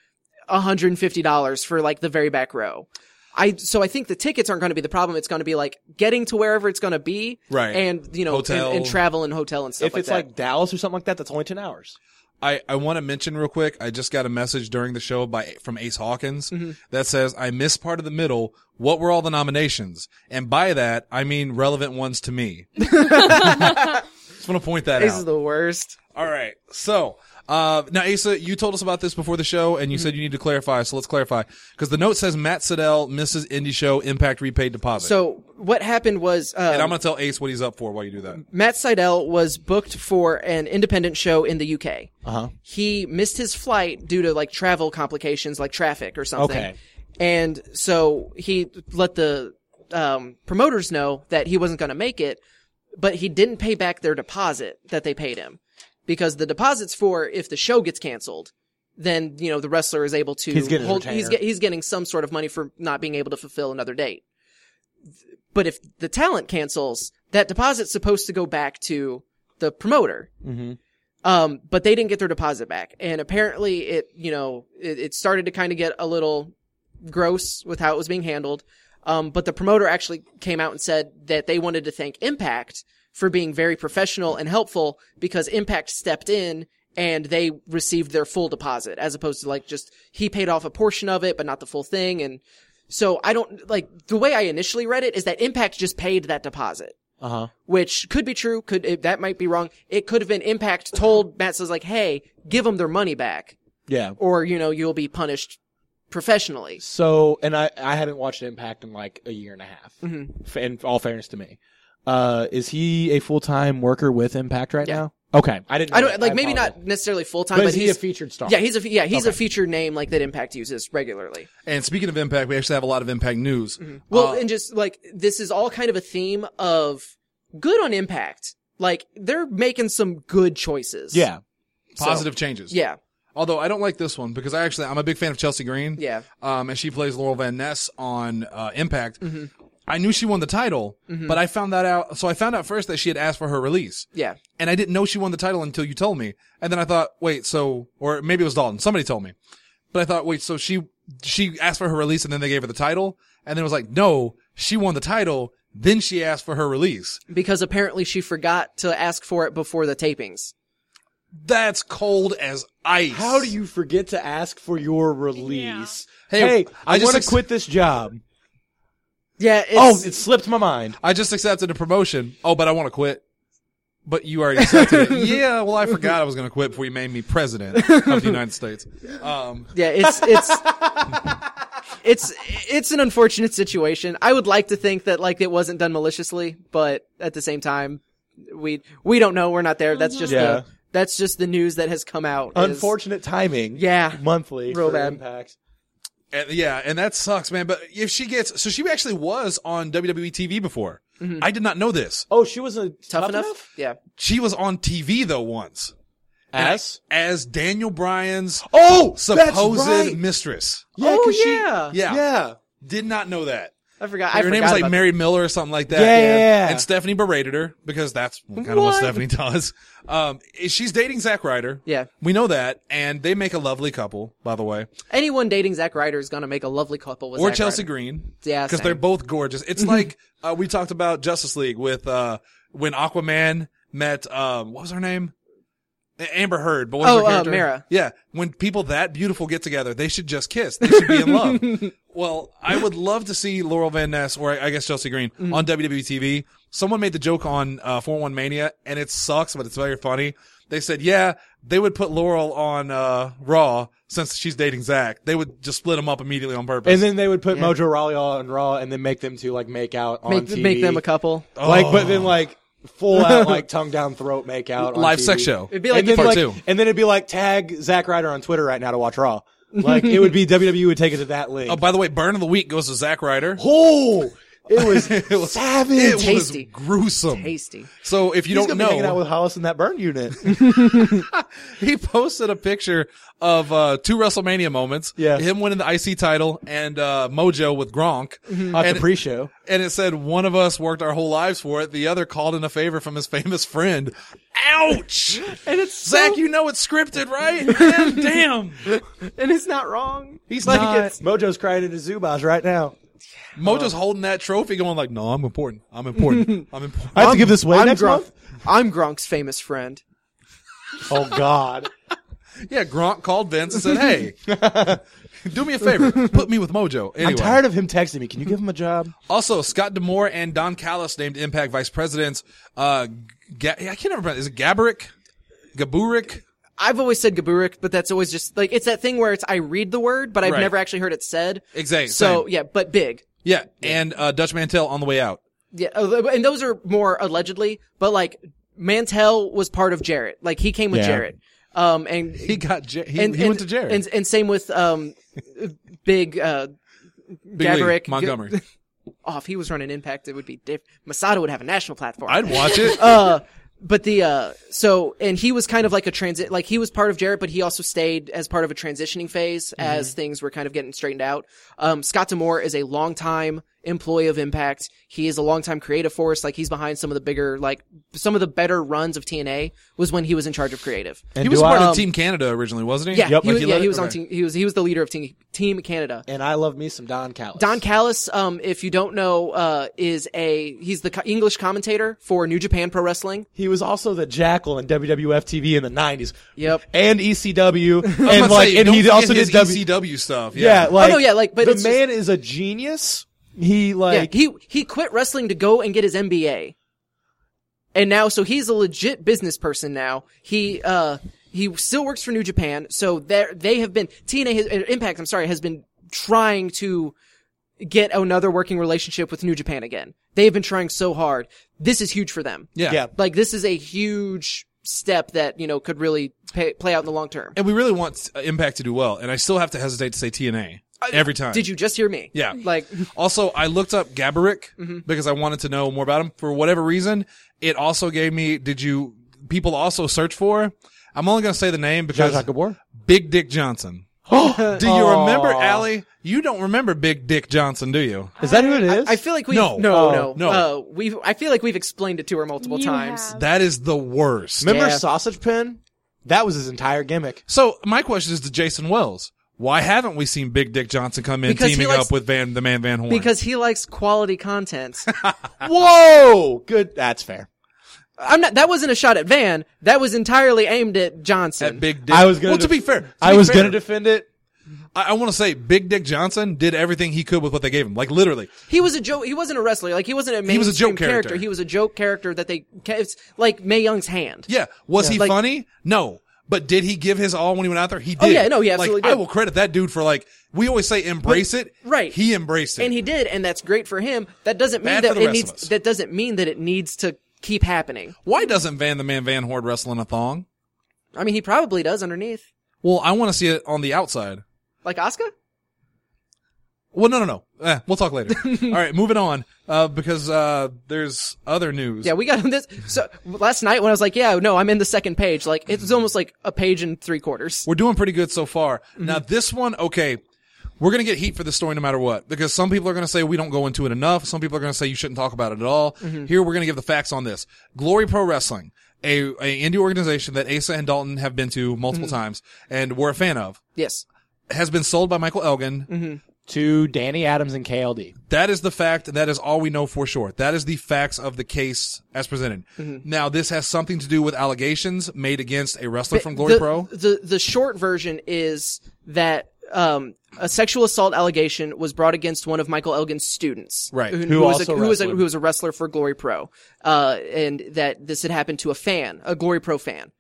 $150 for like the very back row. So I think the tickets aren't going to be the problem. It's going to be like getting to wherever it's going to be. Right. And, Hotel. and travel and hotel and stuff if it's that. like Dallas or something like that, that's only 10 hours. I want to mention real quick, I just got a message during the show from Ace Hawkins that says, I missed part of the middle. What were all the nominations? And by that, I mean relevant ones to me. Just want to point that This out. is the worst. All right. So, now Asa, you told us about this before the show and you said you need to clarify. So let's clarify. Cause the note says Matt Sydal misses indie show Impact repaid deposit. So what happened was, and I'm going to tell Ace what he's up for while you do that. Matt Sydal was booked for an independent show in the UK. Uh-huh. He missed his flight due to like travel complications, like traffic or something. Okay. And so he let the promoters know that he wasn't going to make it, but he didn't pay back their deposit that they paid him. Because the deposit's for if the show gets canceled, then, the wrestler is able to He's getting a retainer. he's getting some sort of money for not being able to fulfill another date. But if the talent cancels, that deposit's supposed to go back to the promoter. Mm-hmm. But they didn't get their deposit back. And apparently it started to kind of get a little gross with how it was being handled. But the promoter actually came out and said that they wanted to thank Impact for being very professional and helpful because Impact stepped in and they received their full deposit as opposed to like just he paid off a portion of it, but not the full thing. And so I don't like the way I initially read it is that Impact just paid that deposit. Uh-huh. Which could be true. That might be wrong. It could have been Impact told Matt says like, hey, give them their money back Yeah. or, you'll be punished professionally. So, and I hadn't watched Impact in like a year and a half. Mm-hmm. In all fairness to me. Is he a full-time worker with Impact right Yeah. now? Okay. I didn't know I don't that. like maybe apologize. not necessarily full time, But but is he he's a featured star? Yeah, he's a Okay. featured name like that Impact uses regularly. And speaking of Impact, we actually have a lot of Impact news. Well, and just like this is all kind of a theme of good on Impact. Like they're making some good choices. Yeah. Positive changes. Yeah. Although I don't like this one because I'm a big fan of Chelsea Green. Yeah. And she plays Laurel Van Ness on Impact. I knew she won the title, but I found that out. So I found out first that she had asked for her release. Yeah. And I didn't know she won the title until you told me. And then I thought, wait, so, or maybe it was Dalton. Somebody told me. But I thought, wait, so she asked for her release and then they gave her the title? And then it was like, no, she won the title, then she asked for her release. Because apparently she forgot to ask for it before the tapings. That's cold as ice. How do you forget to ask for your release? Yeah. Hey, I I just want to quit this job. Yeah, It slipped my mind. I just accepted a promotion. Oh, but I want to quit. But you already accepted it. Yeah, well, I forgot I was going to quit before you made me president of the United States. yeah, it's an unfortunate situation. I would like to think that like it wasn't done maliciously, but at the same time, we don't know. We're not there. That's just that's just the news that has come out. Unfortunate timing. Yeah. Monthly. Real for bad. Impact. And, yeah, and that sucks, man. But if she gets, so she actually was on WWE TV before. I did not know this. Oh, she was a Tough enough? Yeah. She was on TV though once. As Daniel Bryan's supposed right. mistress. Yeah, Oh, 'cause yeah. Yeah. Did not know that. I forgot. Her name was like Mary Miller or something like that. Yeah. And Stephanie berated her because that's kind of what Stephanie does. She's dating Zack Ryder. Yeah. We know that. And they make a lovely couple, by the way. Anyone dating Zack Ryder is gonna make a lovely couple with Or Zack Chelsea Ryder. Green. Yeah, Because same. they're both gorgeous. It's like, we talked about Justice League with, when Aquaman met, what was her name? Amber Heard, but what's her character? Mara. Yeah. When people that beautiful get together, they should just kiss. They should be in love. Well, I would love to see Laurel Van Ness, or I guess Chelsea Green, on WWE TV. Someone made the joke on 4-1 Mania, and it sucks, but it's very funny. They said, yeah, they would put Laurel on Raw since she's dating Zack. They would just split them up immediately on purpose. And then they would put Mojo Rawley on Raw and then make them to like make out on TV. Make them a couple. But then like full out like tongue down throat make out on Live TV. sex show. It'd be like and then part like, two. and then it'd be like tag Zack Ryder on Twitter right now to watch Raw. Like it would be WWE would take it to that link. Oh, by the way, Burn of the Week goes to Zack Ryder. Oh, it was savage. It Tasty. was gruesome. Tasty. So if you He's don't gonna be hanging out know, with Hollis in that burn unit. he posted a picture of 2 WrestleMania moments. Yeah. Him winning the IC title and Mojo with Gronk. At the pre-show. And it said one of us worked our whole lives for it. The other called in a favor from his famous friend. Ouch! And it's Zach, you know it's scripted, right? Man, damn. and it's not wrong. He's Like, not. it's- Mojo's crying into Zubaz right now. Mojo's holding that trophy going like, no, I'm important. I'm important. I'm important. I have to give this away next Gronk. month. I'm Gronk's famous friend. Oh God. Yeah, Gronk called Vince and said, hey, do me a favor. Put me with Mojo. Anyway. I'm tired of him texting me. Can you give him a job? Also, Scott D'Amore and Don Callis named Impact Vice Presidents. I can't remember. Is it Gaborik? I've always said Gaburik, but that's always just like it's that thing where it's I read the word, but I've Right. never actually heard it said. Exactly. So same. yeah, but big. Yeah, and Dutch Mantel on the way out. Yeah, and those are more allegedly, but like Mantell was part of Jarrett. Like he came with Yeah. Jarrett. And He got he and, went to Jared. And same with big Big Gaborik League, Montgomery. Oh, if he was running Impact, it would be different. Masada would have a national platform. I'd watch it. But the so and he was kind of like a transit, like he was part of Jarrett, but he also stayed as part of a transitioning phase as things were kind of getting straightened out. Scott D'Amore is a longtime employee of Impact. He is a longtime creative force. Like he's behind some of the bigger, like some of the better runs of TNA was when he was in charge of creative. And He was do part I- of Team Canada originally, wasn't he? Yeah, Yep. he was, Like led he it? was on Okay. team. He was the leader of Team Canada. And I love me some Don Callis. Don Callis, if you don't know, he's the English commentator for New Japan Pro Wrestling. He was also the Jackal in WWF TV in the 90s. Yep. And ECW. I was and about to like, say, and don't he forget also his did ECW stuff. Yeah, like, no, yeah, like, but the it's man is a genius. He like, Yeah, he quit wrestling to go and get his MBA. And now, so he's a legit business person now. He still works for New Japan. So they have been, Impact, has been trying to get another working relationship with New Japan again. They've been trying so hard. This is huge for them. Yeah. Yeah. Like, this is a huge step that, could really play out in the long term. And we really want Impact to do well, and I still have to hesitate to say TNA every time. Did you just hear me? Yeah. Like, Also, I looked up Gaborik because I wanted to know more about him. For whatever reason, it also gave me, people also search for? I'm only going to say the name because Zsa Zsa Gabor? Big Dick Johnson. Do you remember, Allie? You don't remember Big Dick Johnson, do you? Is that who it is? I feel like we've No. I feel like we've explained it to her multiple You times. have. That is the worst. Remember Yeah. Sausage Pin? That was his entire gimmick. So my question is to Jason Wells. Why haven't we seen Big Dick Johnson come in Because he teaming likes- up with the Man Van Horn? Because he likes quality content. Whoa! Good. That's fair. That wasn't a shot at Van. That was entirely aimed at Johnson. at Big Dick. I was gonna well, to be fair, gonna defend it. I want to say Big Dick Johnson did everything he could with what they gave him. Like literally. He was a joke. He wasn't a wrestler. Like he wasn't a He was a mainstream joke character. He was a joke character that it's like Mae Young's hand. Yeah. Was he Like- funny? No. But did he give his all when he went out there? He did. yeah, no, he absolutely I did. will credit that dude for we always say embrace it. right. He embraced it. And he did, and that's great for him. That doesn't mean Bad that for the it rest of us. needs. That doesn't mean that it needs to keep happening. Why doesn't the Man Van Horn wrestle in a thong? I mean, he probably does underneath, Well, I want to see it on the outside. like Asuka. Well, no. We'll talk later. All right, moving on. Because there's other news. Yeah, we got this. So last night when I was like, yeah, no, I'm in the second page. Like it's almost like a page and 3/4. We're doing pretty good so far. Now this one, okay, we're going to get heat for this story no matter what, because some people are going to say we don't go into it enough. Some people are going to say you shouldn't talk about it at all. Here we're going to give the facts on this. Glory Pro Wrestling, a indie organization that Asa and Dalton have been to multiple times and we're a fan of, Yes. has been sold by Michael Elgin. To Danny Adams and KLD. That is the fact. That is all we know for sure. That is the facts of the case as presented. Now, this has something to do with allegations made against a wrestler from Glory Pro. The short version is that a sexual assault allegation was brought against one of Michael Elgin's students, Right. Who also was wrestled. who was a wrestler for Glory Pro, and that this had happened to a Glory Pro fan,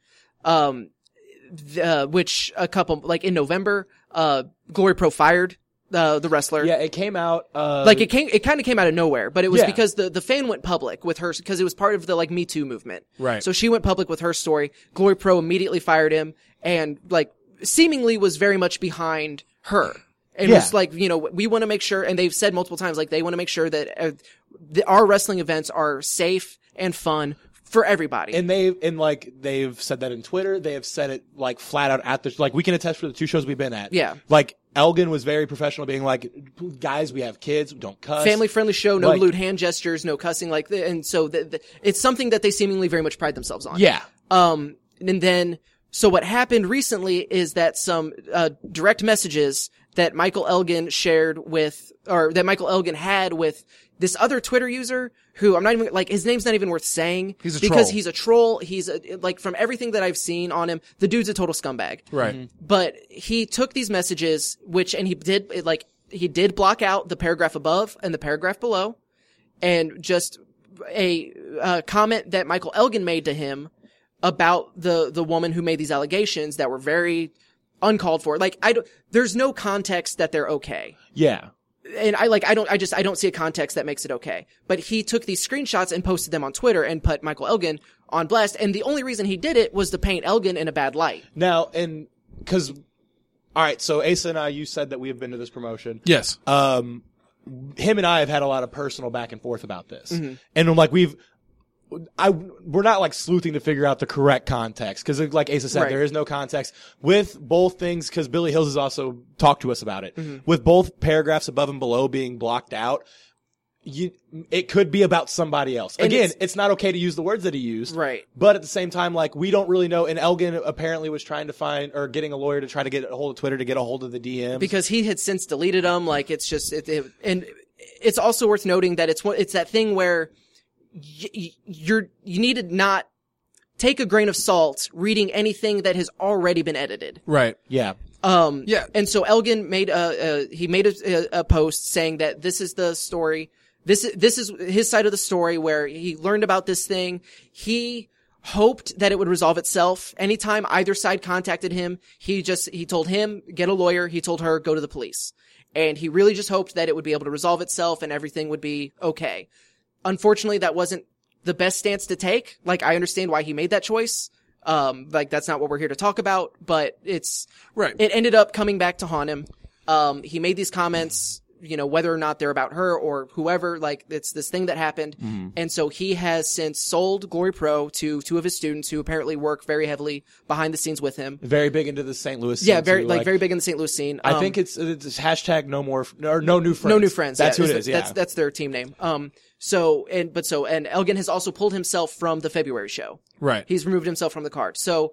which a couple in November, Glory Pro fired the wrestler. Yeah, it came out. It kind of came out of nowhere, but it was Yeah. because the fan went public with her, because it was part of the Me Too movement. Right. So she went public with her story. Glory Pro immediately fired him and seemingly was very much behind her. And Yeah. was we want to make sure, and they've said multiple times, they want to make sure that our wrestling events are safe and fun for everybody. And they've said that in Twitter. They have said it flat out at the we can attest for the 2 shows we've been at. Yeah. Elgin was very professional, being guys, we have kids, don't cuss. Family friendly show, no Like- lewd hand gestures, no cussing and so it's something that they seemingly very much pride themselves on. Yeah. And then, so what happened recently is that some direct messages that Michael Elgin that Michael Elgin had with this other Twitter user who I'm not even his name's not even worth saying. He's a because troll. he's a troll. He's from everything that I've seen on him, the dude's a total scumbag. Right. But he took these messages, he did block out the paragraph above and the paragraph below, and just a comment that Michael Elgin made to him about the woman who made these allegations that were very uncalled for. There's no context that they're okay. Yeah. And I don't see a context that makes it okay. But he took these screenshots and posted them on Twitter and put Michael Elgin on blast. And the only reason he did it was to paint Elgin in a bad light. Now, all right, so Asa and I, you said that we have been to this promotion. Yes. Him and I have had a lot of personal back and forth about this. And we're not sleuthing to figure out the correct context, because like Asa said, Right. there is no context with both things, because Billy Hills has also talked to us about it. With both paragraphs above and below being blocked out, it could be about somebody else. And Again, it's not okay to use the words that he used. Right. But at the same time, we don't really know. And Elgin apparently was trying to find, or getting a lawyer to try to get a hold of Twitter to get a hold of the DMs. Because he had since deleted them. It's just, and it's also worth noting that it's that thing where you need to not take a grain of salt reading anything that has already been edited. Right. Yeah. Yeah. And so Elgin made a post saying that this is the story. This is his side of the story, where he learned about this thing. He hoped that it would resolve itself. Anytime either side contacted him, he told him, get a lawyer. He told her, go to the police. And he really just hoped that it would be able to resolve itself and everything would be okay. Unfortunately, that wasn't the best stance to take. I understand why he made that choice. That's not what we're here to talk about, but Right. it ended up coming back to haunt him. He made these comments whether or not they're about her or whoever, like it's this thing that happened. And so he has since sold Glory Pro to two of his students who apparently work very heavily behind the scenes with him. Very big into the St. Louis scene. Yeah, very too. very big in the St. Louis scene. I think it's hashtag no new friends. No new friends. That's yeah, who it is. Yeah. That's their team name. And Elgin has also pulled himself from the February show. Right. He's removed himself from the card. So,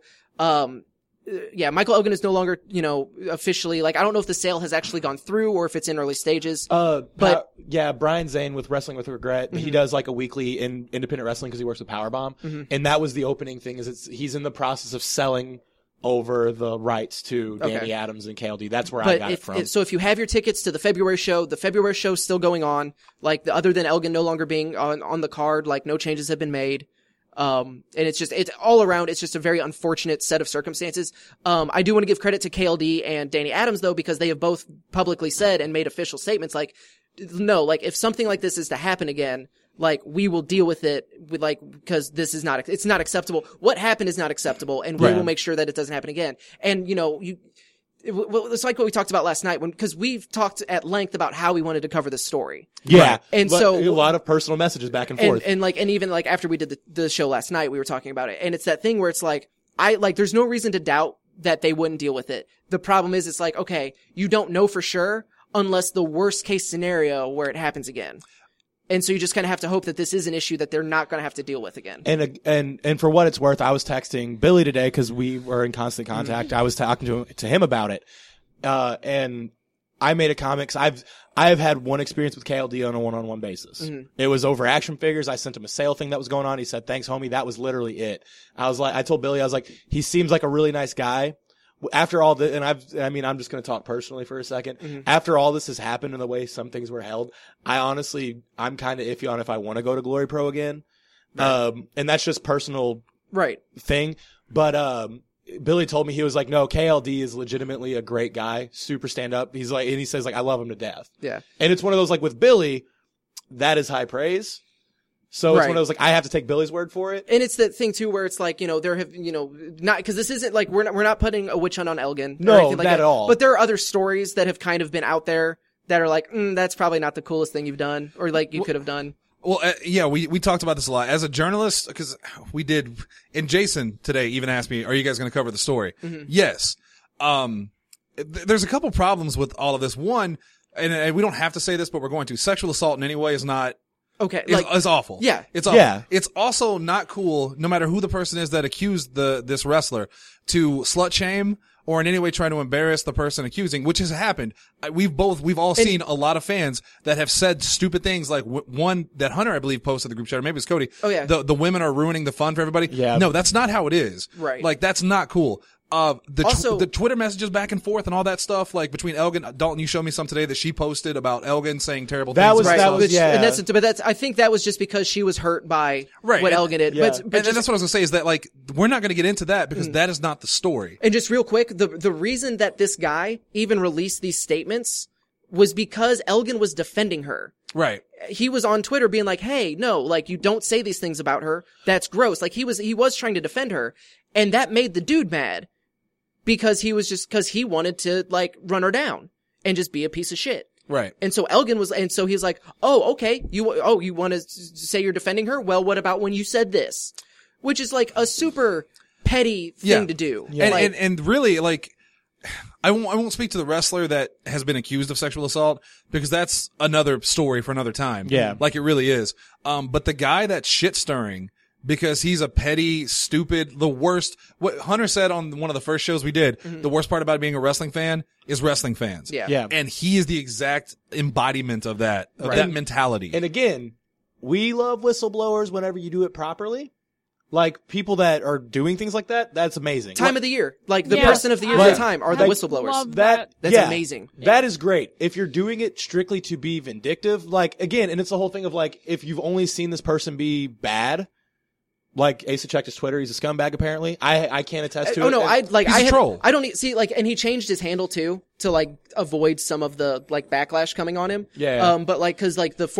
Michael Elgin is no longer, officially, like, I don't know if the sale has actually gone through or if it's in early stages. Brian Zane with Wrestling with Regret, he does like a weekly in independent wrestling because he works with Powerbomb. And that was the opening thing is he's in the process of selling over the rights to Danny Adams and KLD. That's where I got it from. So if you have your tickets to the February show's still going on. Like, other than Elgin no longer being on the card, like, no changes have been made. And it's all around, it's just a very unfortunate set of circumstances. I do want to give credit to KLD and Danny Adams though, because they have both publicly said and made official statements like, no, like, if something like this is to happen again, like, we will deal with it with, like, because it's not acceptable. What happened is not acceptable, and we will make sure that it doesn't happen again. And, it's like what we talked about last night because we've talked at length about how we wanted to cover this story. Yeah. And but so a lot of personal messages back and forth. And even like after we did the show last night, we were talking about it. And it's that thing where it's like, there's no reason to doubt that they wouldn't deal with it. The problem is it's like, okay, you don't know for sure unless the worst case scenario where it happens again. And so you just kind of have to hope that this is an issue that they're not going to have to deal with again. And for what it's worth, I was texting Billy today because we were in constant contact. I was talking to him about it. And I made a comment 'cause I have had one experience with KLD on a one-on-one basis. It was over action figures. I sent him a sale thing that was going on. He said, "Thanks, homie." That was literally it. I told Billy, I was like, he seems like a really nice guy. After all this, I'm just going to talk personally for a second. After all this has happened and the way some things were held, I'm kind of iffy on if I want to go to Glory Pro again. And that's just personal thing. But, Billy told me, he was like, no, KLD is legitimately a great guy, super stand up. He's like, and he says like, I love him to death. Yeah. And it's one of those like with Billy, that is high praise. So it's one of those, like, I have to take Billy's word for it. And it's that thing too where it's like, there have, not, cause this isn't like, we're not putting a witch hunt on Elgin. No, like not at all. But there are other stories that have kind of been out there that are like, that's probably not the coolest thing you've done or like you could have done. Well, we talked about this a lot as a journalist because we did, and Jason today even asked me, are you guys going to cover the story? Yes. There's a couple problems with all of this. One, and we don't have to say this, but we're going to, sexual assault in any way is not, it's awful. Yeah. It's awful. Yeah. It's also not cool, no matter who the person is that accused this wrestler, to slut shame or in any way try to embarrass the person accusing, which has happened. We've all seen a lot of fans that have said stupid things like one that Hunter, I believe, posted the group chat, or maybe it's Cody. Oh yeah. The women are ruining the fun for everybody. Yeah. No, that's not how it is. Right. Like, that's not cool. Also, the Twitter messages back and forth and all that stuff, like between Elgin, Dalton, you showed me some today that she posted about Elgin saying terrible things. And I think that was just because she was hurt by what Elgin did. Yeah. But that's what I was gonna say is that like, we're not gonna get into that because that is not the story. And just real quick, the reason that this guy even released these statements was because Elgin was defending her. Right. He was on Twitter being like, hey, no, like, you don't say these things about her. That's gross. Like, he was trying to defend her. And that made the dude mad. Because he wanted to, like, run her down and just be a piece of shit. Right. And so so he's like, oh, okay, you want to say you're defending her? Well, what about when you said this? Which is like a super petty thing to do. Yeah. And really, like, I won't speak to the wrestler that has been accused of sexual assault because that's another story for another time. Yeah. Like it really is. But the guy that's shit stirring, because he's a petty, stupid, the worst. What Hunter said on one of the first shows we did, the worst part about being a wrestling fan is wrestling fans. Yeah. Yeah. And he is the exact embodiment of that mentality. And again, we love whistleblowers whenever you do it properly. Like, people that are doing things like that, that's amazing. Time of the year. Like, the person of the year at the time are the whistleblowers. Love That's amazing. That is great. If you're doing it strictly to be vindictive, like, again, and it's the whole thing of, like, if you've only seen this person be bad, like, Asa checked his Twitter, he's a scumbag, apparently. I can't attest to it. Oh, no, he's a troll. I don't need, see, like, and he changed his handle, too, to, like, avoid some of the, like, backlash coming on him. Yeah. But, like, cause, like, not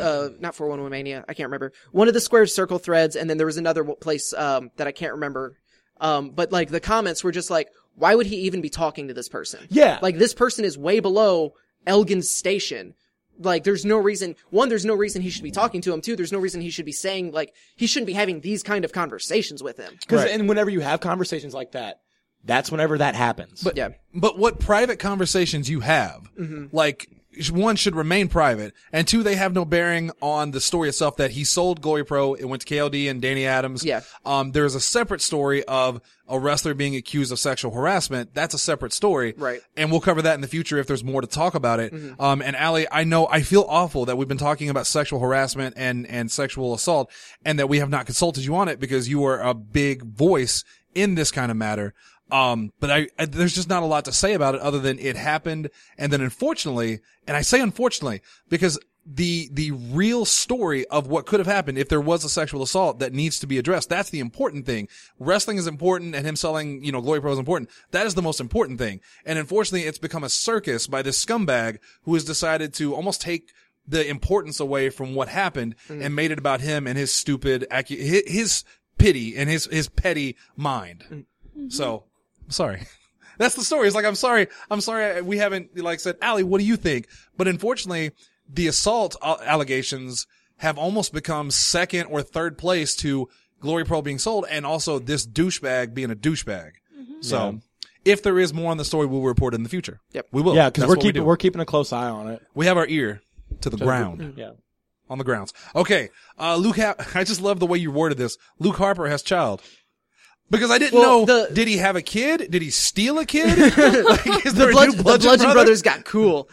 411 Mania, I can't remember. One of the Square Circle threads, and then there was another place, that I can't remember. But, like, the comments were just like, why would he even be talking to this person? Yeah. Like, this person is way below Elgin's station. Like, there's no reason he should be talking to him. Two, there's no reason he should be saying, like, he shouldn't be having these kind of conversations with him. Because and whenever you have conversations like that, that's whenever that happens. But yeah. But what private conversations you have, like, one, should remain private, and two, they have no bearing on the story itself that he sold Glory Pro, it went to KLD and Danny Adams. Yeah. There's a separate story of a wrestler being accused of sexual harassment. That's a separate story. Right. And we'll cover that in the future if there's more to talk about it. And Allie, I feel awful that we've been talking about sexual harassment and sexual assault, and that we have not consulted you on it because you are a big voice in this kind of matter. But there's just not a lot to say about it other than it happened. And then unfortunately, and I say unfortunately, because the real story of what could have happened if there was a sexual assault that needs to be addressed, that's the important thing. Wrestling is important, and him selling, Glory Pro is important. That is the most important thing. And unfortunately, it's become a circus by this scumbag who has decided to almost take the importance away from what happened and made it about him and his stupid, his pity and his petty mind. So, I'm sorry. That's the story. It's like, I'm sorry. We haven't, like, said, Allie, what do you think? But unfortunately, the assault allegations have almost become second or third place to Glory Pro being sold, and also this douchebag being a douchebag. So, if there is more on the story, we'll report it in the future. Yep. We will. Yeah, because That's we're keeping a close eye on it. we have our ear to the ground. Yeah. On the grounds. Okay. Luke, I just love the way you worded this. Luke Harper has child. Because I didn't know, did he have a kid? Did he steal a kid? Like, is there a new The Bludgeon Bludgeon Brothers got cool.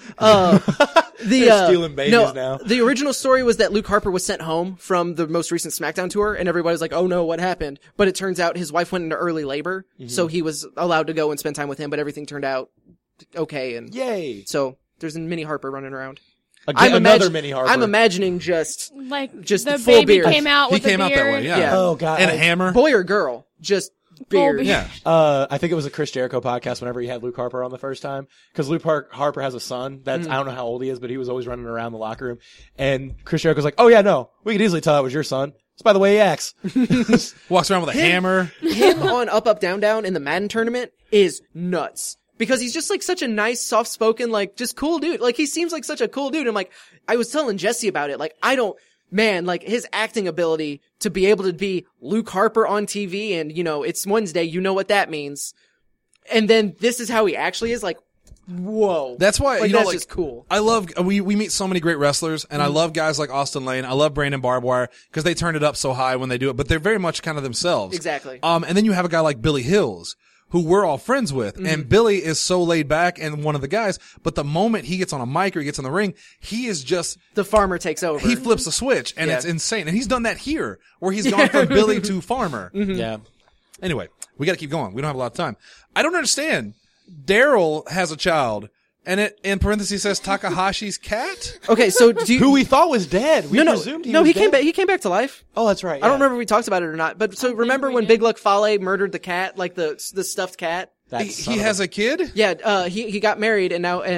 They're stealing babies now. The original story was that Luke Harper was sent home from the most recent SmackDown tour, and everybody was like, oh no, what happened? But it turns out his wife went into early labor, so he was allowed to go and spend time with him, but everything turned out okay. And Yay. so there's a mini Harper running around. Again, another mini Harper. I'm imagining just the the full baby beard. came out with He came a out beard. that way, yeah. Yeah. Oh, God. And a hammer. Boy or girl, just beard. beard. Yeah. I think it was a Chris Jericho podcast whenever he had Luke Harper on the first time. Because Luke Harper has a son that's, I don't know how old he is, but he was always running around the locker room. And Chris Jericho's like, oh yeah, no, we could easily tell that was your son. It's by the way he acts. Walks around with a hammer. Him on Up, Up, Down, Down in the Madden tournament is nuts. Because he's just like such a nice, soft-spoken, like just cool dude. Like he seems like such a cool dude. I'm like, I was telling Jesse about it. Like like his acting ability to be able to be Luke Harper on TV and, it's Wednesday, you know what that means. And then this is how he actually is, like, whoa. That's why, that's just cool. I love, we meet so many great wrestlers, and I love guys like Austin Lane. I love Brandon Barbwire, because they turn it up so high when they do it, but they're very much kind of themselves. Exactly. And then you have a guy like Billy Hills, who we're all friends with. And Billy is so laid back and one of the guys, but the moment he gets on a mic or he gets in the ring, he is just, The farmer takes over. he flips a switch, and Yeah. it's insane. And he's done that here, where he's gone from Billy to farmer. Yeah. Anyway, we gotta keep going. We don't have a lot of time. I don't understand. Daryl has a child, and it, in parentheses, says Takahashi's cat? Okay, so do you... Who we thought was dead. We no, presumed he no, was he dead. came back. He came back to life. Oh, that's right. I don't yeah. remember if we talked about it or not. But so remember we when did. Big Luck Fale murdered the cat, like the stuffed cat? That He son of has a kid? Yeah, he got married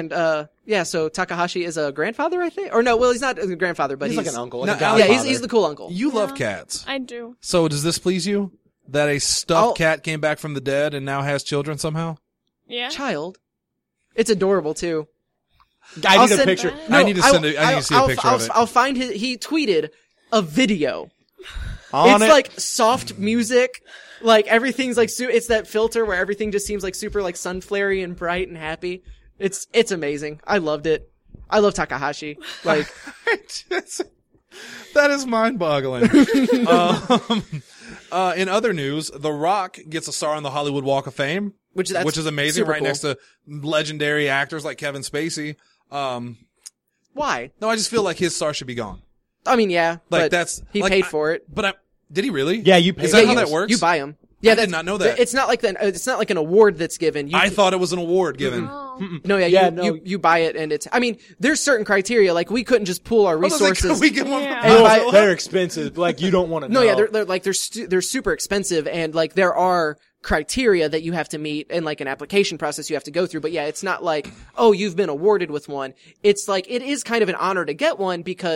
so Takahashi is a grandfather, I think, or no, well, he's not a grandfather, but He's like an uncle. No, Like a yeah, Yeah, godfather. he's the cool uncle. You love cats. I do. So does this please you? That a stuffed I'll- cat came back from the dead and now has children somehow? Yeah. Child. It's adorable too. I I'll need a send- picture. I need to send it. I need to see a picture of it. I'll find his. He tweeted a video. On It's it. like soft music. Like everything's like it's that filter where everything just seems like super like sunflary and bright and happy. It's amazing. I loved it. I love Takahashi. Like That is mind-boggling. In other news, The Rock gets a star on the Hollywood Walk of Fame, which is amazing, super right cool. next to legendary actors like Kevin Spacey. Why? No, I just feel like his star should be gone. I mean, yeah. Like but that's he like, paid for it. But did he really? Yeah, you paid Is that for how it. that works? You buy them. Yeah, I did not know that. It's not like it's not like an award that's given. I thought it was an award given. No, yeah, Yeah, you buy it, and it's. I mean, there's certain criteria. Like we couldn't just pool our resources. We get one Yeah. from And Well, I- they're expensive. Like you don't want to know. No, yeah, they're like they're super expensive, and like there are criteria that you have to meet, and like an application process you have to go through. But yeah, it's not like you've been awarded with one. It's like it is kind of an honor to get one because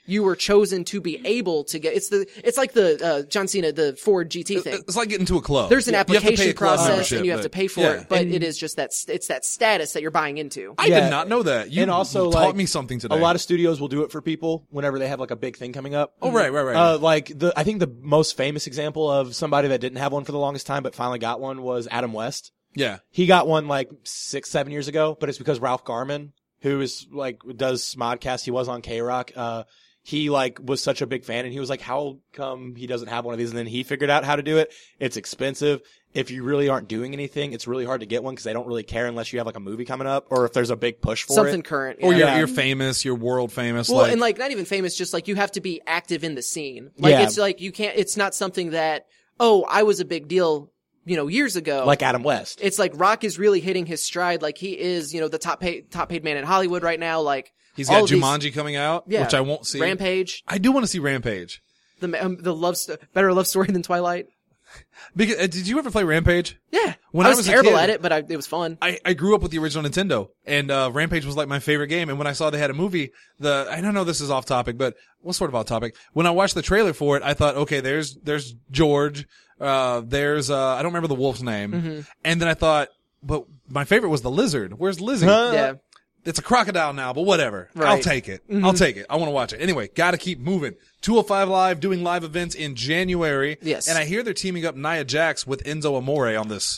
you were chosen to be able to get. It's like the John Cena, the Ford GT thing. It's like getting to a club. There's an You have to pay application a club process, membership, and you have to pay for it. But it is just it's that status that you're buying into. I Yeah. did not know that. You and also, taught like, me something today. A lot of studios will do it for people whenever they have like a big thing coming up. Oh, right. I think the most famous example of somebody that didn't have one for the longest time but finally got one was Adam West. Yeah. He got one like 6-7 years ago, but it's because Ralph Garman, who is like does Smodcast, he was on K-Rock. He like was such a big fan, and he was like, "How come he doesn't have one of these?" And then he figured out how to do it. It's expensive. If you really aren't doing anything, it's really hard to get one because they don't really care unless you have like a movie coming up or if there's a big push for Something it. current. Or yeah. you're famous, you're world famous. Well, and like not even famous, just like you have to be active in the scene. Like Yeah. it's like you can't. It's not something that I was a big deal, years ago. Like Adam West. It's like Rock is really hitting his stride. Like he is, the top paid man in Hollywood right now. Like he's all got of these- Jumanji coming out, Yeah. which I won't see. Rampage, I do want to see Rampage. the better love story than Twilight. Because, did you ever play Rampage? Yeah, When I I was was a terrible kid- at it, but it was fun. I grew up with the original Nintendo, and Rampage was like my favorite game. And when I saw they had a movie, I don't know, this is off topic, but well, sort of off topic. When I watched the trailer for it, I thought, okay, there's George, there's I don't remember the wolf's name, Mm-hmm. and then I thought, but my favorite was the lizard. Where's Lizzie? Yeah. It's a crocodile now, but whatever. Right. I'll take it. I'll take it. I want to watch it. Anyway, gotta keep moving. 205 Live doing live events in January. Yes. And I hear they're teaming up Nia Jax with Enzo Amore on this.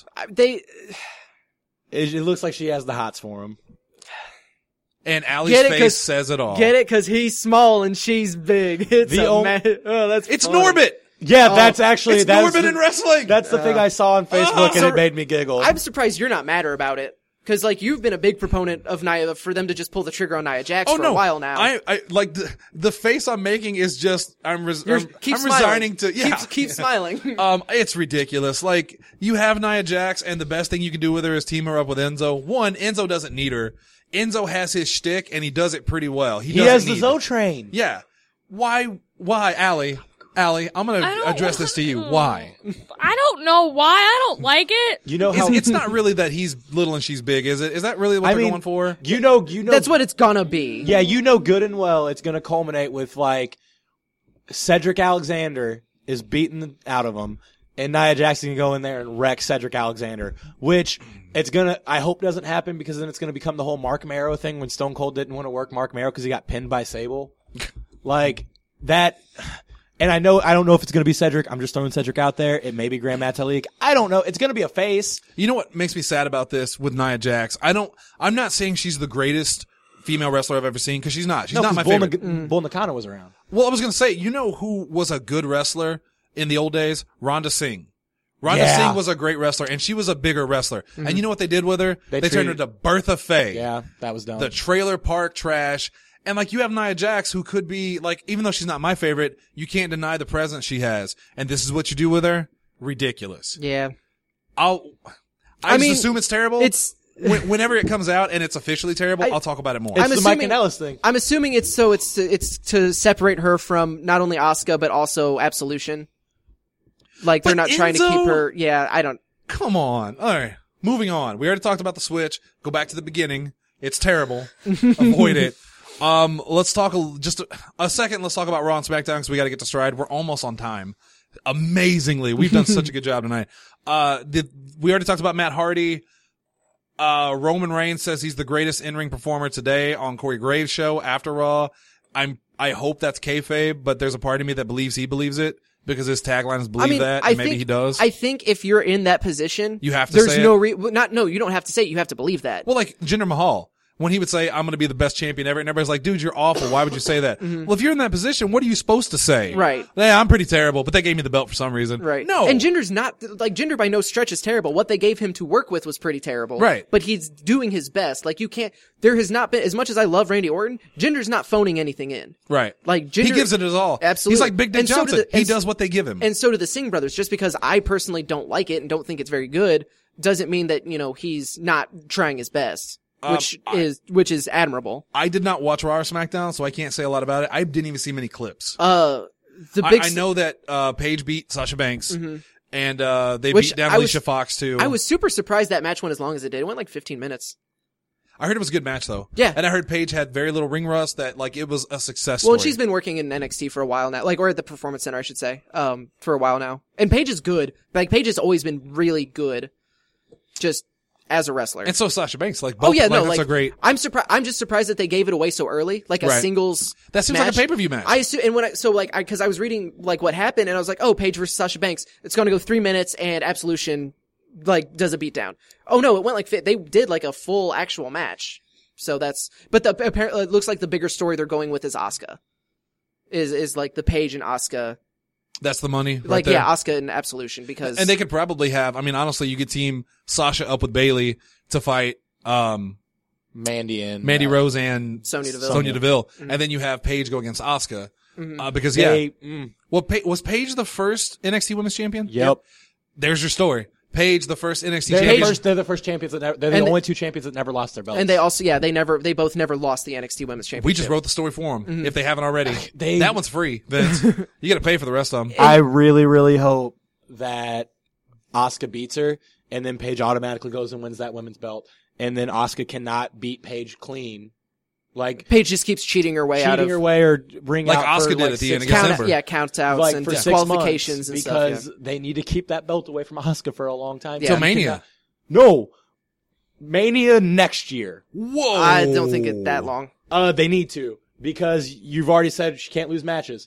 It looks like she has the hots for him. And Allie's Get it, face 'cause- says it all. Get it? Because he's small and she's big. It's that's It's funny. Norbit! Yeah, that's actually It's that's Norbit in wrestling! That's the thing I saw on Facebook, and So- it made me giggle. I'm surprised you're not madder about it. Because, you've been a big proponent of Nia, for them to just pull the trigger on Nia Jax for a while now. I like the face I'm making is just I'm Keep smiling. resigning to Keep smiling. It's ridiculous. Like, you have Nia Jax, and the best thing you can do with her is team her up with Enzo. One, Enzo doesn't need her. Enzo has his shtick, and he does it pretty well. he has the need Zo her. train. Yeah. Why, Allie, I'm gonna I don't address this to you. Why? I don't know why. I don't like it. You know how It's not really that he's little and she's big, is it? Is that really what they're going for? You know. That's what it's gonna be. Yeah, good and well. It's gonna culminate with Cedric Alexander is beaten out of him, and Nia Jax can go in there and wreck Cedric Alexander, which I hope doesn't happen, because then it's gonna become the whole Mark Marrow thing when Stone Cold didn't want to work Mark Marrow because he got pinned by Sable, like that. And I don't know if it's going to be Cedric. I'm just throwing Cedric out there. It may be Grand Metalik. I don't know. It's going to be a face. You know what makes me sad about this with Nia Jax? I'm not saying she's the greatest female wrestler I've ever seen, because she's not. She's not my favorite. Bull Nakano was around. Well, I was going to say, you know who was a good wrestler in the old days? Rhonda Singh. Rhonda Singh was a great wrestler, and she was a bigger wrestler. And you know what they did with her? They turned her to Bertha Faye. Yeah, that was dumb. The trailer park trash. And you have Nia Jax, who could be even though she's not my favorite, you can't deny the presence she has. And this is what you do with her? Ridiculous. Yeah. I mean, just assume it's terrible. Whenever it comes out and it's officially terrible, I'll talk about it more. It's I'm the assuming- Mike Kanellis thing. I'm assuming it's to separate her from not only Asuka but also Absolution. They're But not trying to Enzo- keep her. Yeah, I don't. Come on. All right. Moving on. We already talked about the Switch. Go back to the beginning. It's terrible. Avoid it. Let's talk just a second. Let's talk about Raw and SmackDown, because we got to get to stride. We're almost on time. Amazingly. We've done such a good job tonight. We already talked about Matt Hardy. Roman Reigns says he's the greatest in-ring performer today on Corey Graves' show after Raw. I hope that's kayfabe, but there's a part of me that believes he believes it, because his tagline is believe that, and maybe he does. I think if you're in that position, You have to there's say no it? you don't have to say it. You have to believe that. Well, like Jinder Mahal, when he would say, I'm going to be the best champion ever, and everybody's like, dude, you're awful. Why would you say that? Well, if you're in that position, what are you supposed to say? Right. Yeah, I'm pretty terrible, but they gave me the belt for some reason. Right. No. And Jinder's not, Jinder by no stretch is terrible. What they gave him to work with was pretty terrible. Right. But he's doing his best. There has not been, as much as I love Randy Orton, Jinder's not phoning anything in. Right. Jinder. He gives it his all. Absolutely. He's like Big Dick And so do Johnson. the- He does what they give him. And so do the Singh brothers. Just because I personally don't like it and don't think it's very good, doesn't mean that, he's not trying his best. Which is admirable. I did not watch Raw or SmackDown, so I can't say a lot about it. I didn't even see many clips. The big I know that Paige beat Sasha Banks, and they Which beat down I was- Alicia Fox too. I was super surprised that match went as long as it did. It went 15 minutes. I heard it was a good match though. Yeah. And I heard Paige had very little ring rust, that like it was a success Well, story. and she's been working in NXT for a while now, like, or at the Performance Center, I should say, for a while now. And Paige is good. Like, Paige has always been really good, just as a wrestler. And so Sasha Banks, like, both, Oh yeah, no, that's like a great. I'm surprised. I'm just surprised that they gave it away so early, like a Right. singles. That seems match. like a pay-per-view match. I assume, and when because I was reading like what happened, and I was like, oh, Paige versus Sasha Banks, it's going to go 3 minutes, and Absolution like does a beatdown. Oh no, it went like they did like a full actual match. So but apparently it looks like the bigger story they're going with is Asuka, is like the Paige and Asuka. That's the money. Right Like, there. yeah, Asuka and Absolution, because... And they could probably have, I mean, honestly, you could team Sasha up with Bayley to fight, Mandy Rose and Sonya Deville. Sonya Deville. Mm-hmm. And then you have Paige go against Asuka. Because, was Paige the first NXT Women's Champion? Yep. There's your story. Paige, the first NXT champion. They're the first champions they're the only two champions that never lost their belts. And they also, they both never lost the NXT Women's Championship. We just wrote the story for them. Mm-hmm. If they haven't already. That one's free, Vince. You gotta pay for the rest of them. I really, really hope that Asuka beats her, and then Paige automatically goes and wins that women's belt, and then Asuka cannot beat Paige clean. Like, Paige just keeps cheating her way out of... cheating her way or ring Like out Asuka for did like at the end 6 against months. Ember. count outs Like and for 6 disqualifications months, and stuff. because they need to keep that belt away from Asuka for a long time. Yeah. Till Mania. No. Mania next year. Whoa. I don't think it's that long. They need to, because you've already said she can't lose matches.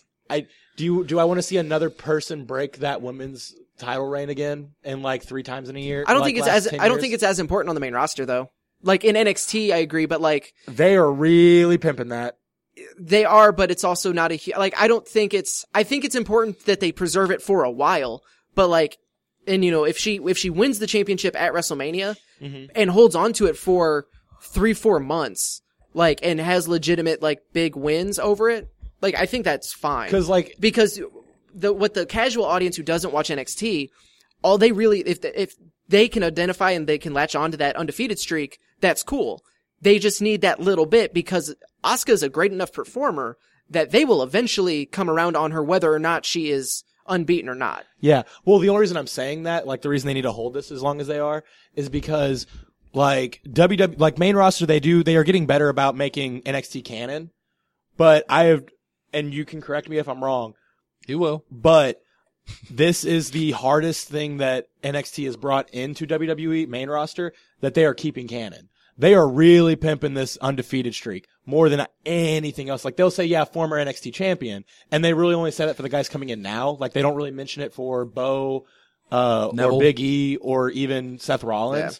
Do I want to see another person break that women's title reign again, and like 3 times in a year? I don't like think it's last as 10 I don't years? think it's as important on the main roster though. Like in NXT, I agree, but like They are really pimping that. they are, but it's also not like I don't think it's. I think it's important that they preserve it for a while, but like, and you know, if she wins the championship at WrestleMania and holds on to it for 3-4 months, like, and has legitimate like big wins over it, like I think that's fine. Because what the casual audience who doesn't watch NXT, all they really, if they can identify and they can latch on to that undefeated streak, that's cool. They just need that little bit, because Asuka's a great enough performer that they will eventually come around on her whether or not she is unbeaten or not. Yeah. Well, the only reason I'm saying that, like the reason they need to hold this as long as they are, is because like like main roster, they are getting better about making NXT canon. But and you can correct me if I'm wrong, You will. but this is the hardest thing that NXT has brought into WWE main roster, that they are keeping canon. They are really pimping this undefeated streak more than anything else. Like they'll say, yeah, former NXT champion, and they really only say that for the guys coming in now. Like they don't really mention it for Bo, or Neville. Big E, or even Seth Rollins.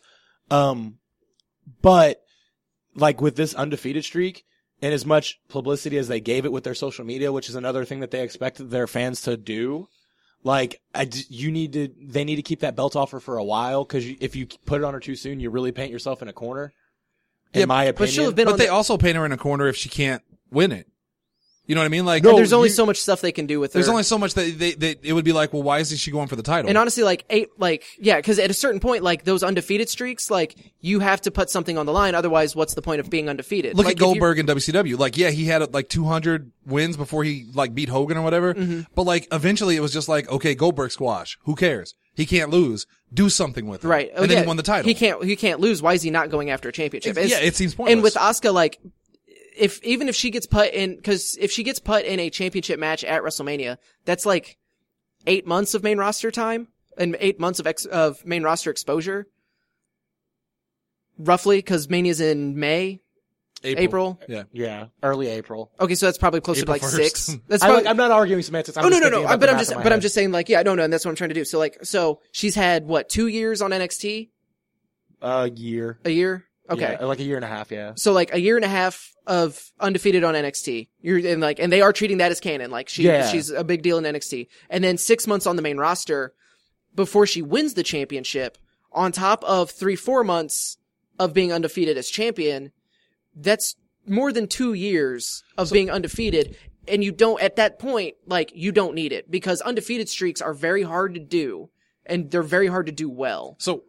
But like with this undefeated streak, and as much publicity as they gave it with their social media, which is another thing that they expected their fans to do, like they need to keep that belt off her for a while, because if you put it on her too soon, you really paint yourself in a corner. In my opinion, But she'll have been But on they also paint her in a corner if she can't win it. You know what I mean? Like, there's only so much stuff they can do with her. there's only so much that it would be like, well, why isn't she going for the title? And honestly, because at a certain point, like those undefeated streaks, like you have to put something on the line. Otherwise, what's the point of being undefeated? Look like, at Goldberg in WCW. Like, yeah, he had like 200 wins before he like beat Hogan or whatever. But like, eventually it was just like, okay, Goldberg squash. Who cares? He can't lose. Do something with it. Right. And then he won the title. He can't lose. Why is he not going after a championship? It seems pointless. And with Asuka, like, even if she gets put in, because if she gets put in a championship match at WrestleMania, that's like 8 months of main roster time and 8 months of main roster exposure, roughly, because Mania's in May, April. Yeah. early April. Okay, so that's probably closer April to like 1st. 6. That's probably. I'm not arguing semantics. Oh no! But I'm just saying, like, yeah, no, and that's what I'm trying to do. So she's had what, 2 years on NXT? A year. A year? Okay. Yeah, like a year and a half. Yeah. So like a year and a half of undefeated on NXT. And they are treating that as canon. Like she's a big deal in NXT. And then 6 months on the main roster before she wins the championship, on top of 3-4 months of being undefeated as champion. That's more than 2 years of being undefeated. And you don't, at that point, like, you don't need it, because undefeated streaks are very hard to do, and they're very hard to do well. So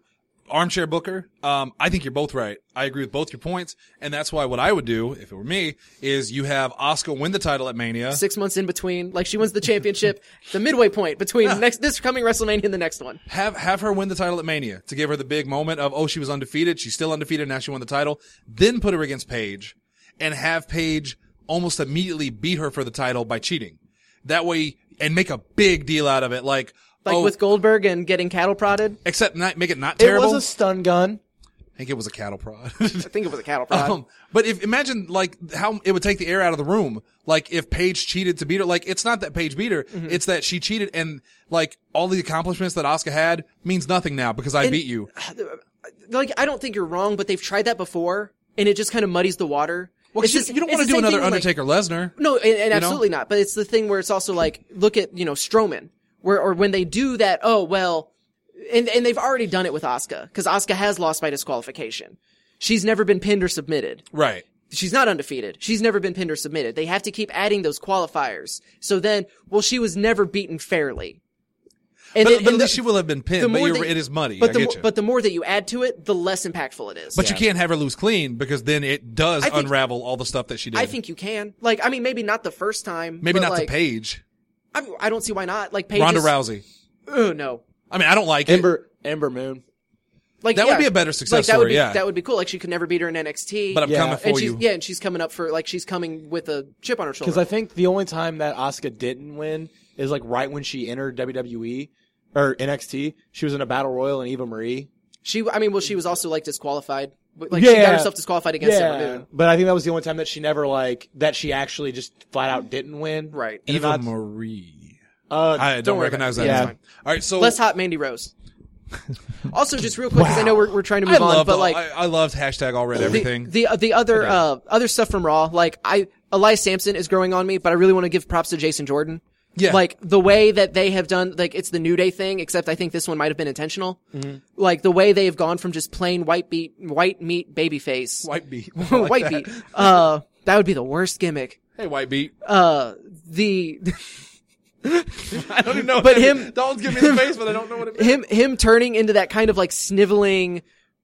armchair Booker, I think you're both right. I agree with both your points, and that's why what I would do, if it were me, is you have Asuka win the title at Mania. 6 months in between, like she wins the championship, the midway point between this coming WrestleMania and the next one. Have her win the title at Mania to give her the big moment of, oh, she was undefeated, she's still undefeated, now she won the title. Then put her against Paige, and have Paige almost immediately beat her for the title by cheating. That way, and make a big deal out of it, like with Goldberg and getting cattle prodded. Except make it not terrible. It was a stun gun. I think it was a cattle prod. I think it was a cattle prod. But imagine like how it would take the air out of the room. Like if Paige cheated to beat her, like it's not that Paige beat her, it's that she cheated and like all the accomplishments that Asuka had means nothing now because I beat you. Like I don't think you're wrong, but they've tried that before and it just kind of muddies the water. Well, you don't want to do another Undertaker Lesnar. No, and absolutely not. But it's the thing where it's also like, look at, Strowman. Or when they do that, and they've already done it with Asuka, because Asuka has lost by disqualification. She's never been pinned or submitted. Right. She's not undefeated. She's never been pinned or submitted. They have to keep adding those qualifiers. So then, she was never beaten fairly. But at least she will have been pinned, but it is muddy. But the more that you add to it, the less impactful it is. But you can't have her lose clean, because then it does unravel all the stuff that she did. I think you can. Like, I mean, maybe not the first time. Maybe not like, to Paige. I don't see why not. Like Paige Ronda Rousey. Oh, no. I mean, I don't like Ember Moon. Like that would be a better success story. That would be cool. Like she could never beat her in NXT. But I'm coming for you. Yeah, and she's coming up for she's coming with a chip on her shoulder. Because I think the only time that Asuka didn't win is like right when she entered WWE or NXT. She was in a battle royal and Eva Marie. She was also like disqualified. Like she got herself disqualified against Ember Moon. But I think that was the only time that she never that she actually just flat out didn't win. Right. Eva Marie. I don't recognize that. Yeah. All right, so less hot Mandy Rose. Also, just real quick, because I know we're trying to move on, but I loved hashtag all red everything. The other stuff from Raw, like Elias Sampson is growing on me, but I really want to give props to Jason Jordan. Yeah. Like the way that they have done, like it's the New Day thing, except I think this one might have been intentional. Mm-hmm. Like the way they have gone from just plain white meat babyface. White beat. White beat. That would be the worst gimmick. Hey, white beat. I don't even know. But him, Dalton's giving me the face, but I don't know what it means. Him turning into that kind of like sniveling,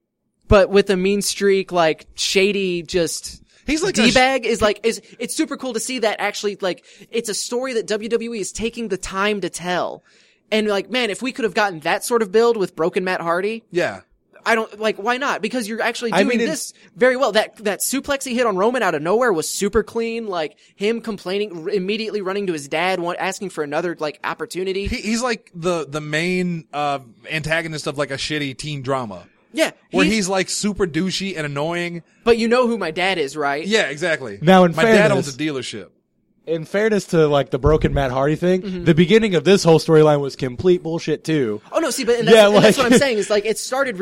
but with a mean streak, like shady, just. He's like D-bag it's super cool to see that actually, like, it's a story that WWE is taking the time to tell. And like, man, if we could have gotten that sort of build with Broken Matt Hardy. Yeah. I don't, like, why not? Because you're actually doing this very well. That suplex he hit on Roman out of nowhere was super clean. Like, him complaining, immediately running to his dad, asking for another, like, opportunity. He's like the main, antagonist of like a shitty teen drama. Yeah. Where he's like super douchey and annoying. But you know who my dad is, right? Yeah, exactly. Now, my dad owns a dealership. In fairness to like the Broken Matt Hardy thing, the beginning of this whole storyline was complete bullshit too. Oh no, see, but that's what I'm saying is like it started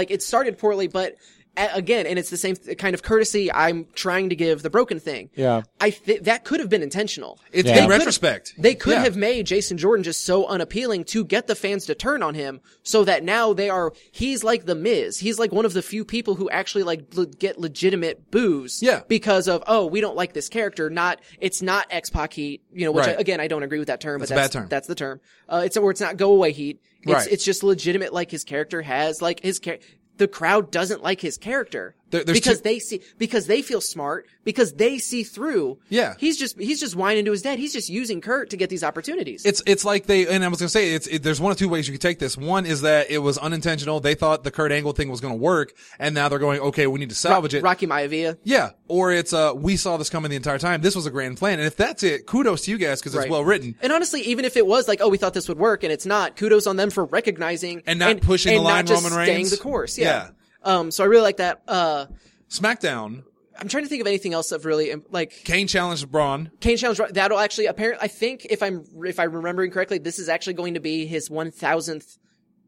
poorly, but again, and it's the same kind of courtesy I'm trying to give the Broken thing. Yeah. That could have been intentional. It's in retrospect. They could have made Jason Jordan just so unappealing to get the fans to turn on him so that now he's like the Miz. He's like one of the few people who actually like get legitimate boos. Yeah. Because of, we don't like this character. It's not X-Pac heat, which again, I don't agree with that term, but that's a bad term. That's the term. It's not go away heat. It's just legitimate, like his character has, like the crowd doesn't like his character because they feel smart, because they see through. Yeah. He's just whining to his dad. He's just using Kurt to get these opportunities. It's like and I was going to say, there's one of two ways you could take this. One is that it was unintentional. They thought the Kurt Angle thing was going to work, and now they're going, okay, we need to salvage it. Rocky Maivia. Yeah. Or it's, we saw this coming the entire time. This was a grand plan. And if that's it, kudos to you guys, because it's well written. And honestly, even if it was like, we thought this would work, and it's not, kudos on them for recognizing and not pushing the line, Roman Reigns. Staying the course. Yeah. So I really like that. SmackDown. I'm trying to think of anything else of really like. Kane challenged Braun. That'll actually apparently. I think if I'm remembering correctly, this is actually going to be his 1000th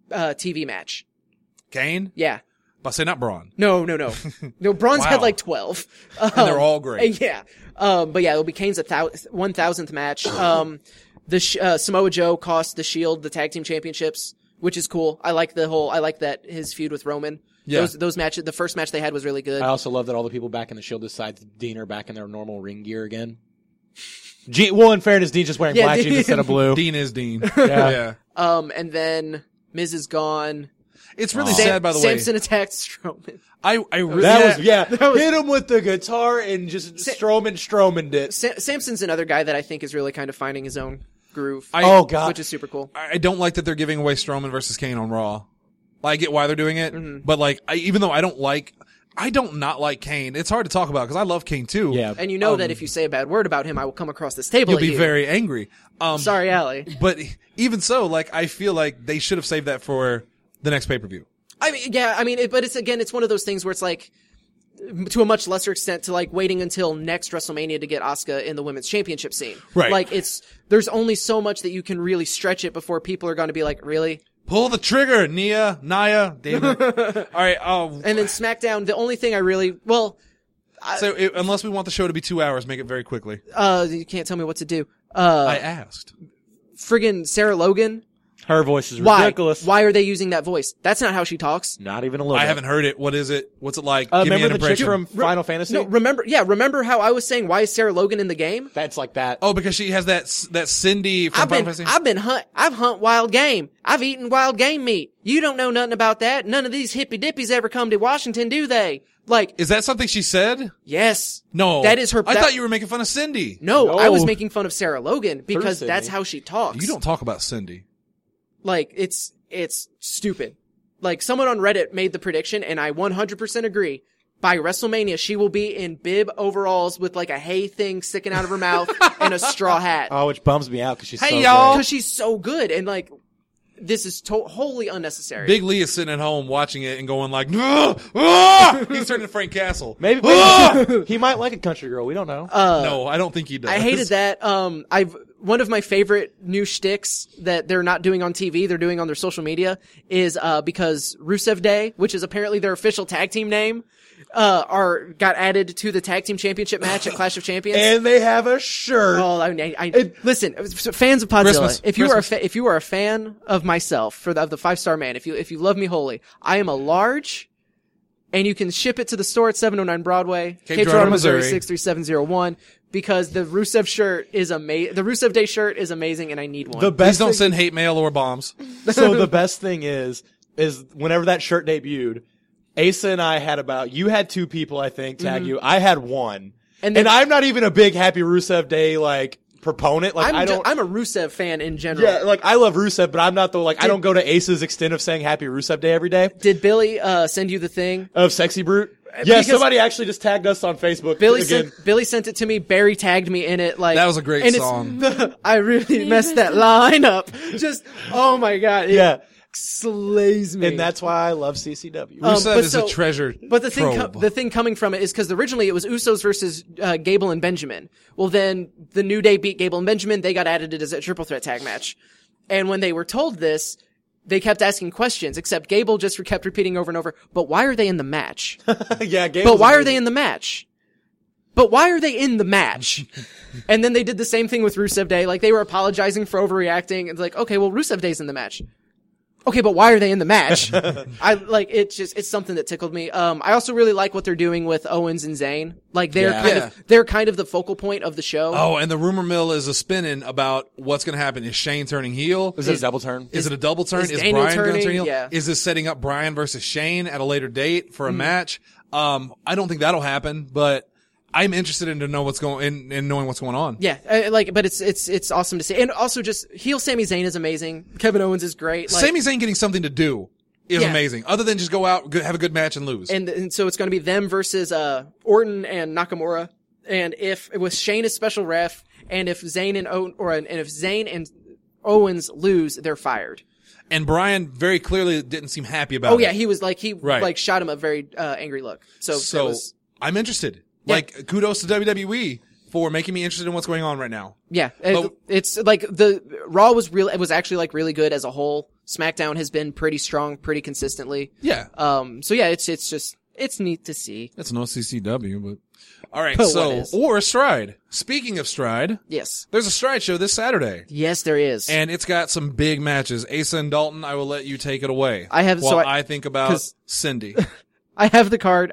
TV match. Kane? Yeah. But say not Braun. No. No, Braun's had like 12. And they're all great. Yeah. But yeah, it'll be Kane's 1000th match. Samoa Joe cost the Shield the tag team championships, which is cool. I like that his feud with Roman. Yeah. Those matches, the first match they had was really good. I also love that all the people back in the Shield besides Dean are back in their normal ring gear again. In fairness, Dean's just wearing black jeans instead of blue. Dean is Dean. Yeah. And then Miz is gone. It's really sad, by the way. Samson attacked Strowman. I really, That was was- hit him with the guitar and just Strowman it. Samson's another guy that I think is really kind of finding his own groove. Oh, God. Which is super cool. I don't like that they're giving away Strowman versus Kane on Raw. I get why they're doing it, Mm-hmm. but like, even though I don't not like Kane. It's hard to talk about because I love Kane too. Yeah. And you know that if you say a bad word about him, I will come across this table You'll at be you. very angry. Sorry, Allie. But even so, like, I feel like they should have saved that for the next pay-per-view. I mean, yeah, but it's one of those things where it's like, to a much lesser extent, to like waiting until next WrestleMania to get Asuka in the women's championship scene. Right. Like there's only so much that you can really stretch it before people are going to be like, really? Pull the trigger, Naya, damn it. All right, And then SmackDown, the only thing unless we want the show to be 2 hours, make it very quickly. you can't tell me what to do. I asked. Friggin' Sarah Logan. Her voice is Why? ridiculous. Why are they using that voice? That's not how she talks. Not even a little I bit. haven't heard it. What is it? What's it like? Give me Remember an the chick impression. from Final Fantasy? No, remember how I was saying, why is Sarah Logan in the game? That's like that. Oh, because she has that Cindy from Final Fantasy. I've hunt wild game. I've eaten wild game meat. You don't know nothing about that. None of these hippy dippies ever come to Washington, do they? Like, Is that something she said? yes. No. That is her. I thought you were making fun of Cindy. No, I No. was making fun of Sarah Logan because Sydney. that's how she talks. You don't talk about Cindy. Like, it's stupid. Like, someone on Reddit made the prediction, and I 100% agree. By WrestleMania, she will be in bib overalls with like a hay thing sticking out of her mouth and a straw hat. Oh, which bums me out because she's Hey, so y'all. Because she's so good, and like, this is wholly unnecessary. Big Lee is sitting at home watching it and going like, ah! He's turning to Frank Castle. Maybe Ah! he might like a country girl. We don't know. No, I don't think he does. I hated that. One of my favorite new shticks that they're not doing on TV, they're doing on their social media, is because Rusev Day, which is apparently their official tag team name, got added to the tag team championship match at Clash of Champions. And they have a shirt. Oh, listen, fans of Podzilla. Christmas. If you are a fan of myself of the 5-star man, if you love me wholly, I am a large, and you can ship it to the store at 709 Broadway, Cape Girardeau, Missouri 63701. Because the Rusev shirt is amazing. The Rusev Day shirt is amazing, and I need one. The Please best don't thing, send hate mail or bombs. so the best thing is whenever that shirt debuted, Asa and I had you had 2 people, I think, tag you. I had 1. And then- I'm not even a big Happy Rusev Day, like, proponent. Like, I'm a Rusev fan in general. yeah, like, I love Rusev, but I'm not I don't go to Asa's extent of saying Happy Rusev Day every day. Did Billy send you the thing? Of Sexy Brute? Yeah, Because- somebody actually just tagged us on Facebook. Billy again. sent it to me. Barry tagged me in it. Like That was a great and song. I really messed that line up. Just oh my god, it Yeah. slays me. And that's why I love CCW. Rusev but is a treasure But the thing, trove. the thing coming from it is because originally it was Usos versus Gable and Benjamin. Well, then the New Day beat Gable and Benjamin. They got added as a triple threat tag match. And when they were told this, they kept asking questions. Except Gable just kept repeating over and over. But why are they in the match? Yeah, But why are they in the match? But why are they in the match? And then they did the same thing with Rusev Day. Like, they were apologizing for overreacting. It's like, okay, well, Rusev Day's in the match. Okay, but why are they in the match? It's something that tickled me. I also really like what they're doing with Owens and Zayn. Like, they're kind of the focal point of the show. Oh, and the rumor mill is a spinning about what's going to happen. Is Shane turning heel? Is it a double turn? Is it a double turn? is Is Daniel Bryan going to turning? turn heel? Yeah. Is this setting up Bryan versus Shane at a later date for a match? I don't think that'll happen, but I'm interested in knowing what's going on. Yeah, but it's awesome to see. And also just, heel Sami Zayn is amazing. Kevin Owens is great. Like, Sami Zayn getting something to do is Yeah. amazing. Other than just go out, have a good match and lose. and so it's going to be them versus, Orton and Nakamura. And with Shane as special ref, and if Zayn and Owens lose, they're fired. And Bryan very clearly didn't seem happy about it. Oh yeah, he was like, Right. shot him a very, angry look. So I'm interested. Yeah. Like, kudos to WWE for making me interested in what's going on right now. yeah, But- it's like the Raw was actually like really good as a whole. SmackDown has been pretty strong, pretty consistently. Yeah. So yeah, it's neat to see. That's no CCW, but all right. But what So, is? or Stride. Speaking of Stride, Yes. there's a Stride show this Saturday, Yes, there is. and it's got some big matches. Asa and Dalton, I will let you take it away. I have- while so I think about 'cause- Cindy. I have the card.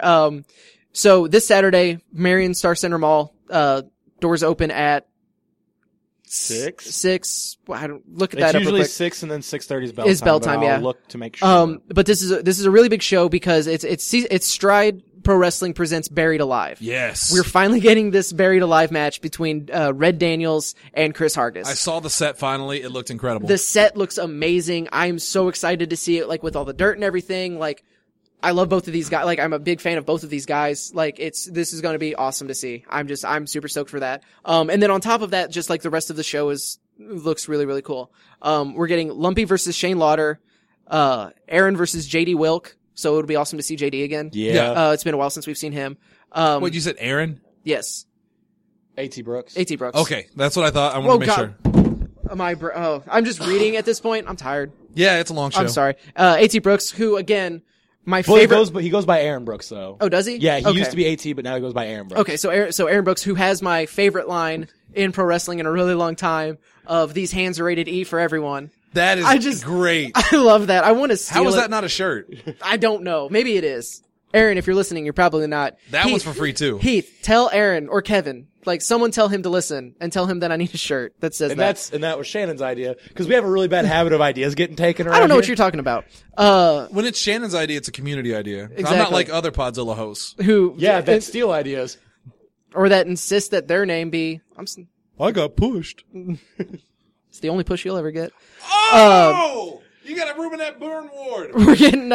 So this Saturday, Marion Star Center Mall, doors open at 6. Well, I don't look at It's that up real usually quick. 6 and then 6:30 is bell time. Is bell but time, I'll yeah. look to make sure. But this is a really big show because it's Stride Pro Wrestling presents Buried Alive. Yes. We're finally getting this Buried Alive match between Red Daniels and Chris Hargis. I saw the set finally. It looked incredible. The set looks amazing. I'm so excited to see it, like, with all the dirt and everything. Like, I love both of these guys. Like, I'm a big fan of both of these guys. Like, this is going to be awesome to see. I'm super stoked for that. And then on top of that, just like the rest of the show looks really, really cool. We're getting Lumpy versus Shane Lauder, Aaron versus JD Wilk. So it would be awesome to see JD again. Yeah. It's been a while since we've seen him. What, you said Aaron? Yes. A.T. Brooks. A.T. Brooks. Okay, that's what I thought. I want to make sure. I'm just reading at this point. I'm tired. Yeah, it's a long show. I'm sorry. A.T. Brooks, who again, my Well, favorite. he goes by Aaron Brooks though. Oh, does he? Yeah, he Okay. used to be A.T., but now he goes by Aaron Brooks. Okay, so Aaron Brooks, who has my favorite line in pro wrestling in a really long time of "These hands are rated E for everyone." That is great. I love that. I want to steal How is it. that not a shirt? I don't know. Maybe it is. Aaron, if you're listening, you're probably not. That one's for free too. Heath, tell Aaron or Kevin, like someone tell him to listen and tell him that I need a shirt that says that. And that was Shannon's idea because we have a really bad habit of ideas getting taken around. I don't know what here. you're talking about. When it's Shannon's idea, it's a community idea. I'm not Exactly. like other Podzilla hosts. Who? Yeah, that steal ideas. or that insist that their name be. I got pushed. It's the only push you'll ever get. Oh! You got a room in that burn ward. We're getting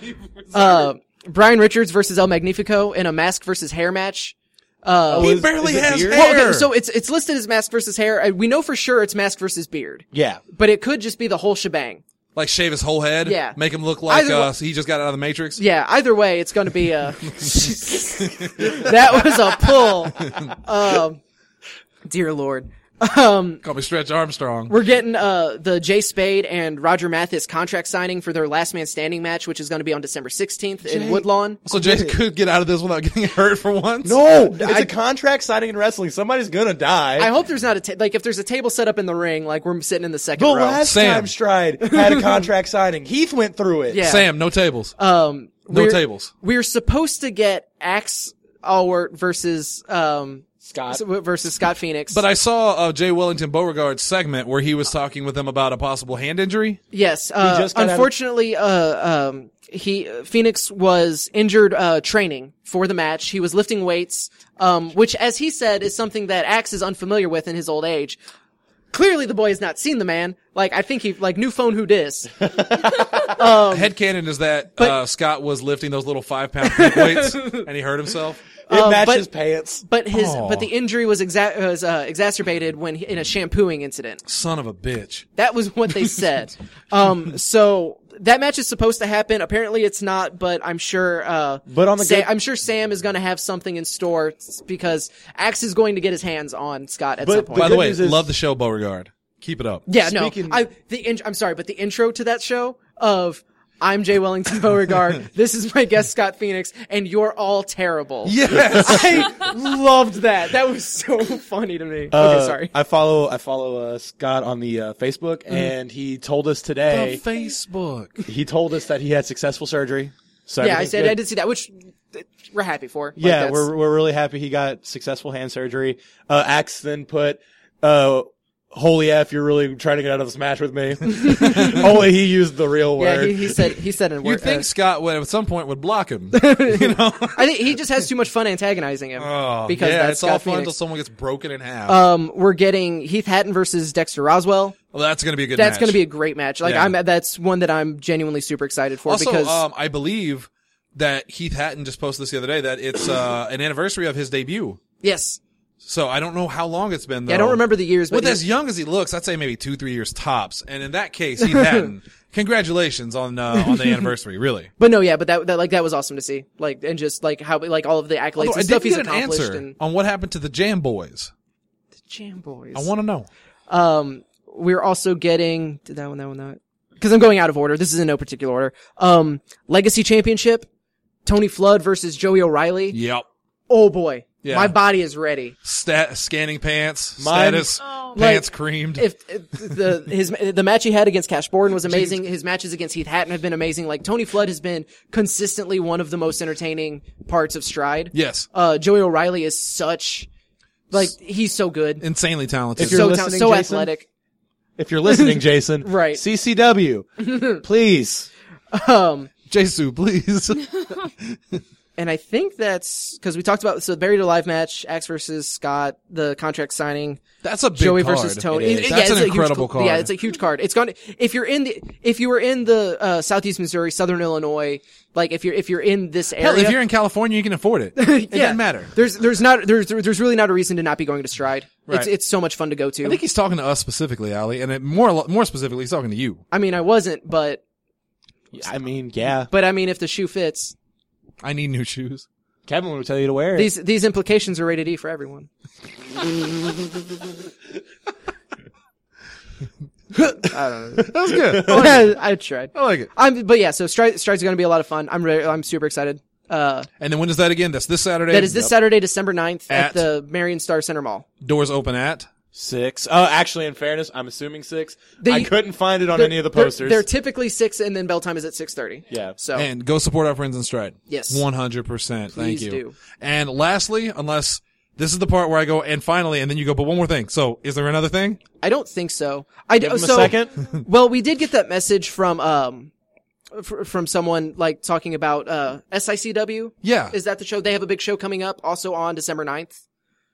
Brian Richards versus El Magnifico in a mask versus hair match. He barely is it has beard? hair. Well, okay, so it's listed as mask versus hair. We know for sure it's mask versus beard, Yeah. but it could just be the whole shebang. Like shave his whole head. Yeah. Make him look like Either way- he just got out of the Matrix. Yeah, either way, it's going to be a. That was a pull. Dear Lord. Call me Stretch Armstrong. We're getting the Jay Spade and Roger Mathis contract signing for their Last Man Standing match, which is going to be on December 16th in Woodlawn. So Jay could get out of this without getting hurt for once. No, it's a contract signing in wrestling. Somebody's gonna die. I hope there's not if there's a table set up in the ring, like we're sitting in the second the row. last Sam. time Stride had a contract signing, Heath went through it. Yeah. Sam, no tables. No tables. We're supposed to get Axe Allward versus Scott Phoenix. But I saw Jay Wellington Beauregard's segment where he was talking with them about a possible hand injury. yes, just got unfortunately, Phoenix was injured training for the match. He was lifting weights, which, as he said, is something that Axe is unfamiliar with in his old age. Clearly, the boy has not seen the man. Like, I think new phone who dis. Headcanon is that Scott was lifting those little 5-pound pink weights and he hurt himself. It matched but- his pants. But the injury was exacerbated when in a shampooing incident. Son of a bitch. That was what they said. So that match is supposed to happen. Apparently it's not, but I'm sure, But on the I'm sure Sam is going to have something in store because Axe is going to get his hands on Scott at But some point. By the good way, news is- love the show, Beauregard. Keep it up. Yeah, Speaking- no. I'm sorry, but the intro to that show of I'm Jay Wellington Beauregard, this is my guest Scott Phoenix, and you're all terrible. Yes. I loved that. That was so funny to me. Okay, sorry. I follow Scott on the Facebook, and he told us today. Facebook. He told us that he had successful surgery. So Yeah, I everything's said good. I did see that, which we're happy for. Like, Yeah, that's- we're really happy he got successful hand surgery. Axe then put, holy F, you're really trying to get out of this match with me. Only he used the real yeah. word. He said in You word. think Scott would at some point would block him? You know? I think he just has too much fun antagonizing him because yeah, that's it's Scott all fun Phoenix. until someone gets broken in half. We're getting Heath Hatton versus Dexter Roswell. Well, that's going to be a good That's match. going to be a great match. Like Yeah. that's one that I'm genuinely super excited for Also, because I believe that Heath Hatton just posted this the other day that it's an anniversary of his debut. yes, So I don't know how long it's been, though. yeah, I don't remember the years, but With as young as he looks, I'd say maybe 2-3 years tops. And in that case, Heath Hatton, congratulations on the anniversary, really. but no, yeah, but that was awesome to see. Like and just like how like all of the accolades Although I and stuff didn't he's get an accomplished answer and on what happened to the Jam Boys. Jam Boys. I want to know. We're also getting that one. Because I'm going out of order. This is in no particular order. Legacy Championship. Tony Flood versus Joey O'Reilly. Yep. Oh boy. Yeah. My body is ready. Scanning pants. Mine- Status. Oh. Pants Like, creamed. If the match he had against Cash Borden was amazing. His matches against Heath Hatton have been amazing. Like Tony Flood has been consistently one of the most entertaining parts of Stride. Yes. Joey O'Reilly is such Like, he's so good. Insanely talented. If you're listening, so Jason, athletic. If you're listening, Jason, Right. CCW, please. Jesu, please. And I think that's because we talked about the Buried Alive match, Axe versus Scott, the contract signing, That's a big Joey card. versus Tony. It is. That's it's an a huge incredible card. Yeah, it's a huge card. It's gone. If you were in the Southeast Missouri, Southern Illinois, like if you're in this area, Hell, if you're in California, you can afford it. It doesn't matter. There's really not a reason to not be going to Stride. Right. It's so much fun to go to. I think he's talking to us specifically, Ali, and more specifically, he's talking to you. I mean, I wasn't, but I mean, yeah. I mean, if the shoe fits, I need new shoes. Kevin will tell you to wear it. these implications are rated E for everyone. I don't know. That was good. I tried. I like it. But yeah, so Stride's going to be a lot of fun. I'm super excited. And then when is that again? That's this Saturday? That is this Saturday, December 9th At- at the Marion Star Center Mall. Doors open at? 6. Oh, actually, in fairness, I'm assuming 6. They- I couldn't find it on any of the posters. They're typically 6 and then bell time is at 6:30. Yeah. So And go support our friends in Stride. Yes. 100%. Thank Please you. do. And lastly, unless this is the part where I go, and finally, and then you go, but one more thing. So is there another thing? I don't think so. Give him a second. Well, we did get that message from someone like talking about SICW. Yeah. Is that the show? They have a big show coming up also on December 9th.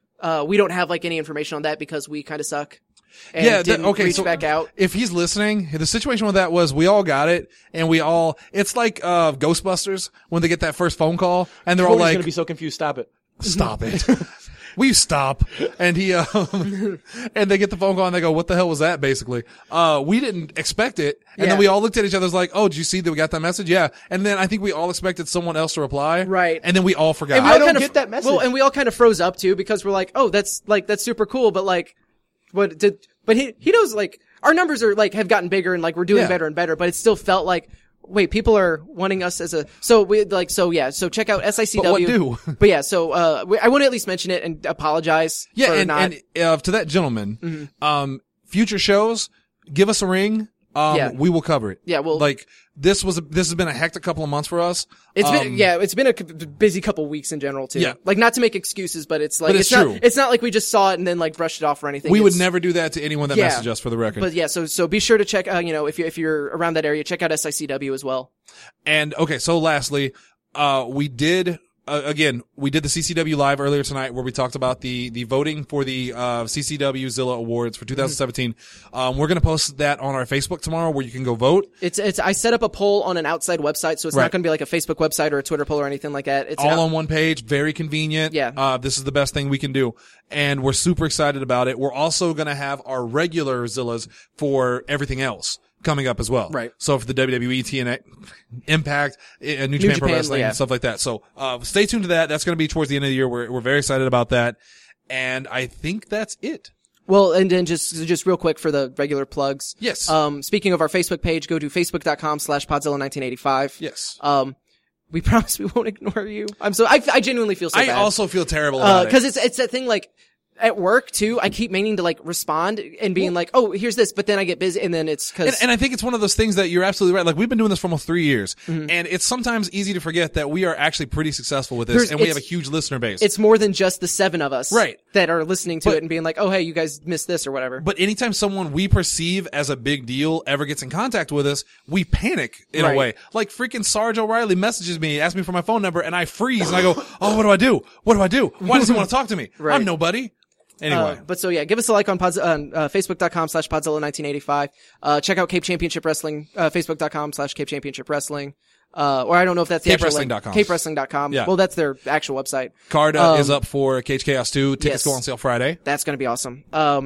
We don't have like any information on that because we kind of suck. And Yeah, didn't okay, reach so back out. If he's listening, the situation with that was we all got it, and it's like Ghostbusters when they get that first phone call, and they're all Corey's like, gonna be so confused. Stop it. stop it. Will you stop? And and they get the phone call and they go, what the hell was that basically? We didn't expect it. And Yeah. then we all looked at each other like, oh, did you see that we got that message? Yeah. And then I think we all expected someone else to reply. Right. And then we all forgot. And we I all don't kind of- get that message. Well, and we all kind of froze up too because we're like, oh, that's super cool, but like, but he knows like our numbers are like have gotten bigger and like we're doing Yeah. better and better, but it still felt like, wait, people are wanting us as so check out SICW. But what do? But yeah, so I want to at least mention it and apologize. Yeah. for And, not, and to that gentleman, future shows, give us a ring. Yeah. We will cover it. Yeah, well- like this has been a hectic couple of months for us. it's been a busy couple weeks in general too. Yeah. Like not to make excuses, but it's like But it's true. It's not like we just saw it and then like brushed it off or anything. We would It's- never do that to anyone that Yeah. messaged us for the record. But yeah, so be sure to check. If you're around that area, check out SICW as well. And okay, so lastly, we did we did the CCW live earlier tonight where we talked about the voting for the CCW Zilla Awards for 2017. We're gonna post that on our Facebook tomorrow where you can go vote. It's I set up a poll on an outside website, so it's Right. not going to be like a Facebook website or a Twitter poll or anything like that. It's All on one page, very convenient. Yeah. This is the best thing we can do. And we're super excited about it. We're also gonna have our regular Zillas for everything else coming up as well. Right. So for the WWE, TNA, Impact, New Japan Pro Japan, Wrestling, yeah. and stuff like that. So, stay tuned to that. That's going to be towards the end of the year. We're very excited about that. And I think that's it. Well, and then just real quick for the regular plugs. Yes. Speaking of our Facebook page, go to facebook.com/Podzilla1985. Yes. We promise we won't ignore you. I genuinely feel so I bad. also feel terrible about cause it. it's that thing like, at work too, I keep meaning to like respond and being like, oh, here's this, but then I get busy and then it's cause. And I think it's one of those things that you're absolutely right. Like we've been doing this for almost 3 years, and it's sometimes easy to forget that we are actually pretty successful with this, and we have a huge listener base. It's more than just the 7 of us. Right. That are listening to But- it and being like, oh, hey, you guys missed this or whatever. But anytime someone we perceive as a big deal ever gets in contact with us, we panic in Right. a way. Like freaking Sarge O'Reilly messages me, asks me for my phone number, and I freeze and I go, oh, what do I do? What do I do? Why does he want to talk to me? Right. I'm nobody. Anyway. But so yeah, give us a like on facebook.com/Podzilla1985. Check out Cape Championship Wrestling, facebook.com/Cape Championship Wrestling. Or I don't know if that's the actual link. CapeWrestling.com. CapeWrestling.com. Yeah. Well, that's their actual website. Card is up for Cage Chaos 2. Tickets yes. go on sale Friday. That's going to be awesome.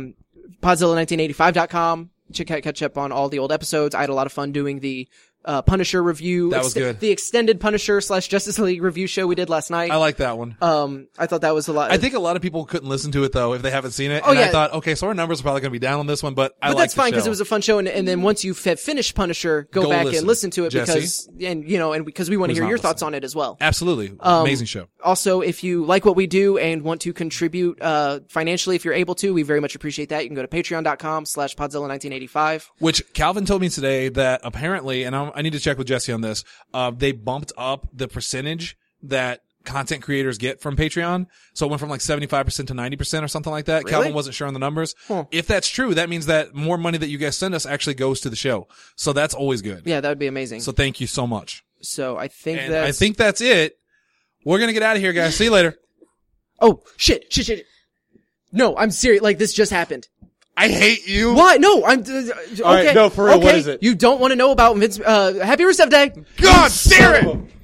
Podzilla1985.com. Catch up on all the old episodes. I had a lot of fun doing the Punisher review. That was good. The extended Punisher / Justice League review show we did last night. I like that one. I thought that was a lot. I think a lot of people couldn't listen to it though if they haven't seen it. Oh, and I yeah. thought, okay, so our numbers are probably going to be down on this one, but I But like that's fine because because it was a fun show, and then once you've finished Punisher, go back and listen to it Jesse. because we want to Who's hear not your thoughts on it as well. Absolutely. Amazing show. Also, if you like what we do and want to contribute financially, if you're able to, we very much appreciate that. You can go to patreon.com/Podzilla1985. Which Calvin told me today that apparently, and I need to check with Jesse on this, they bumped up the percentage that content creators get from Patreon. So it went from like 75% to 90% or something like that. Really? Calvin wasn't sure on the numbers. Huh. If that's true, that means that more money that you guys send us actually goes to the show. So that's always good. Yeah, that would be amazing. So thank you so much. So I think And that's... I think that's it. We're going to get out of here, guys. See you later. Oh, shit. No, I'm serious. Like, this just happened. I hate you. Why? No, I'm... okay. All right, no, for real, okay. what is it? You don't want to know about Vince... Happy Rusev Day! God damn it!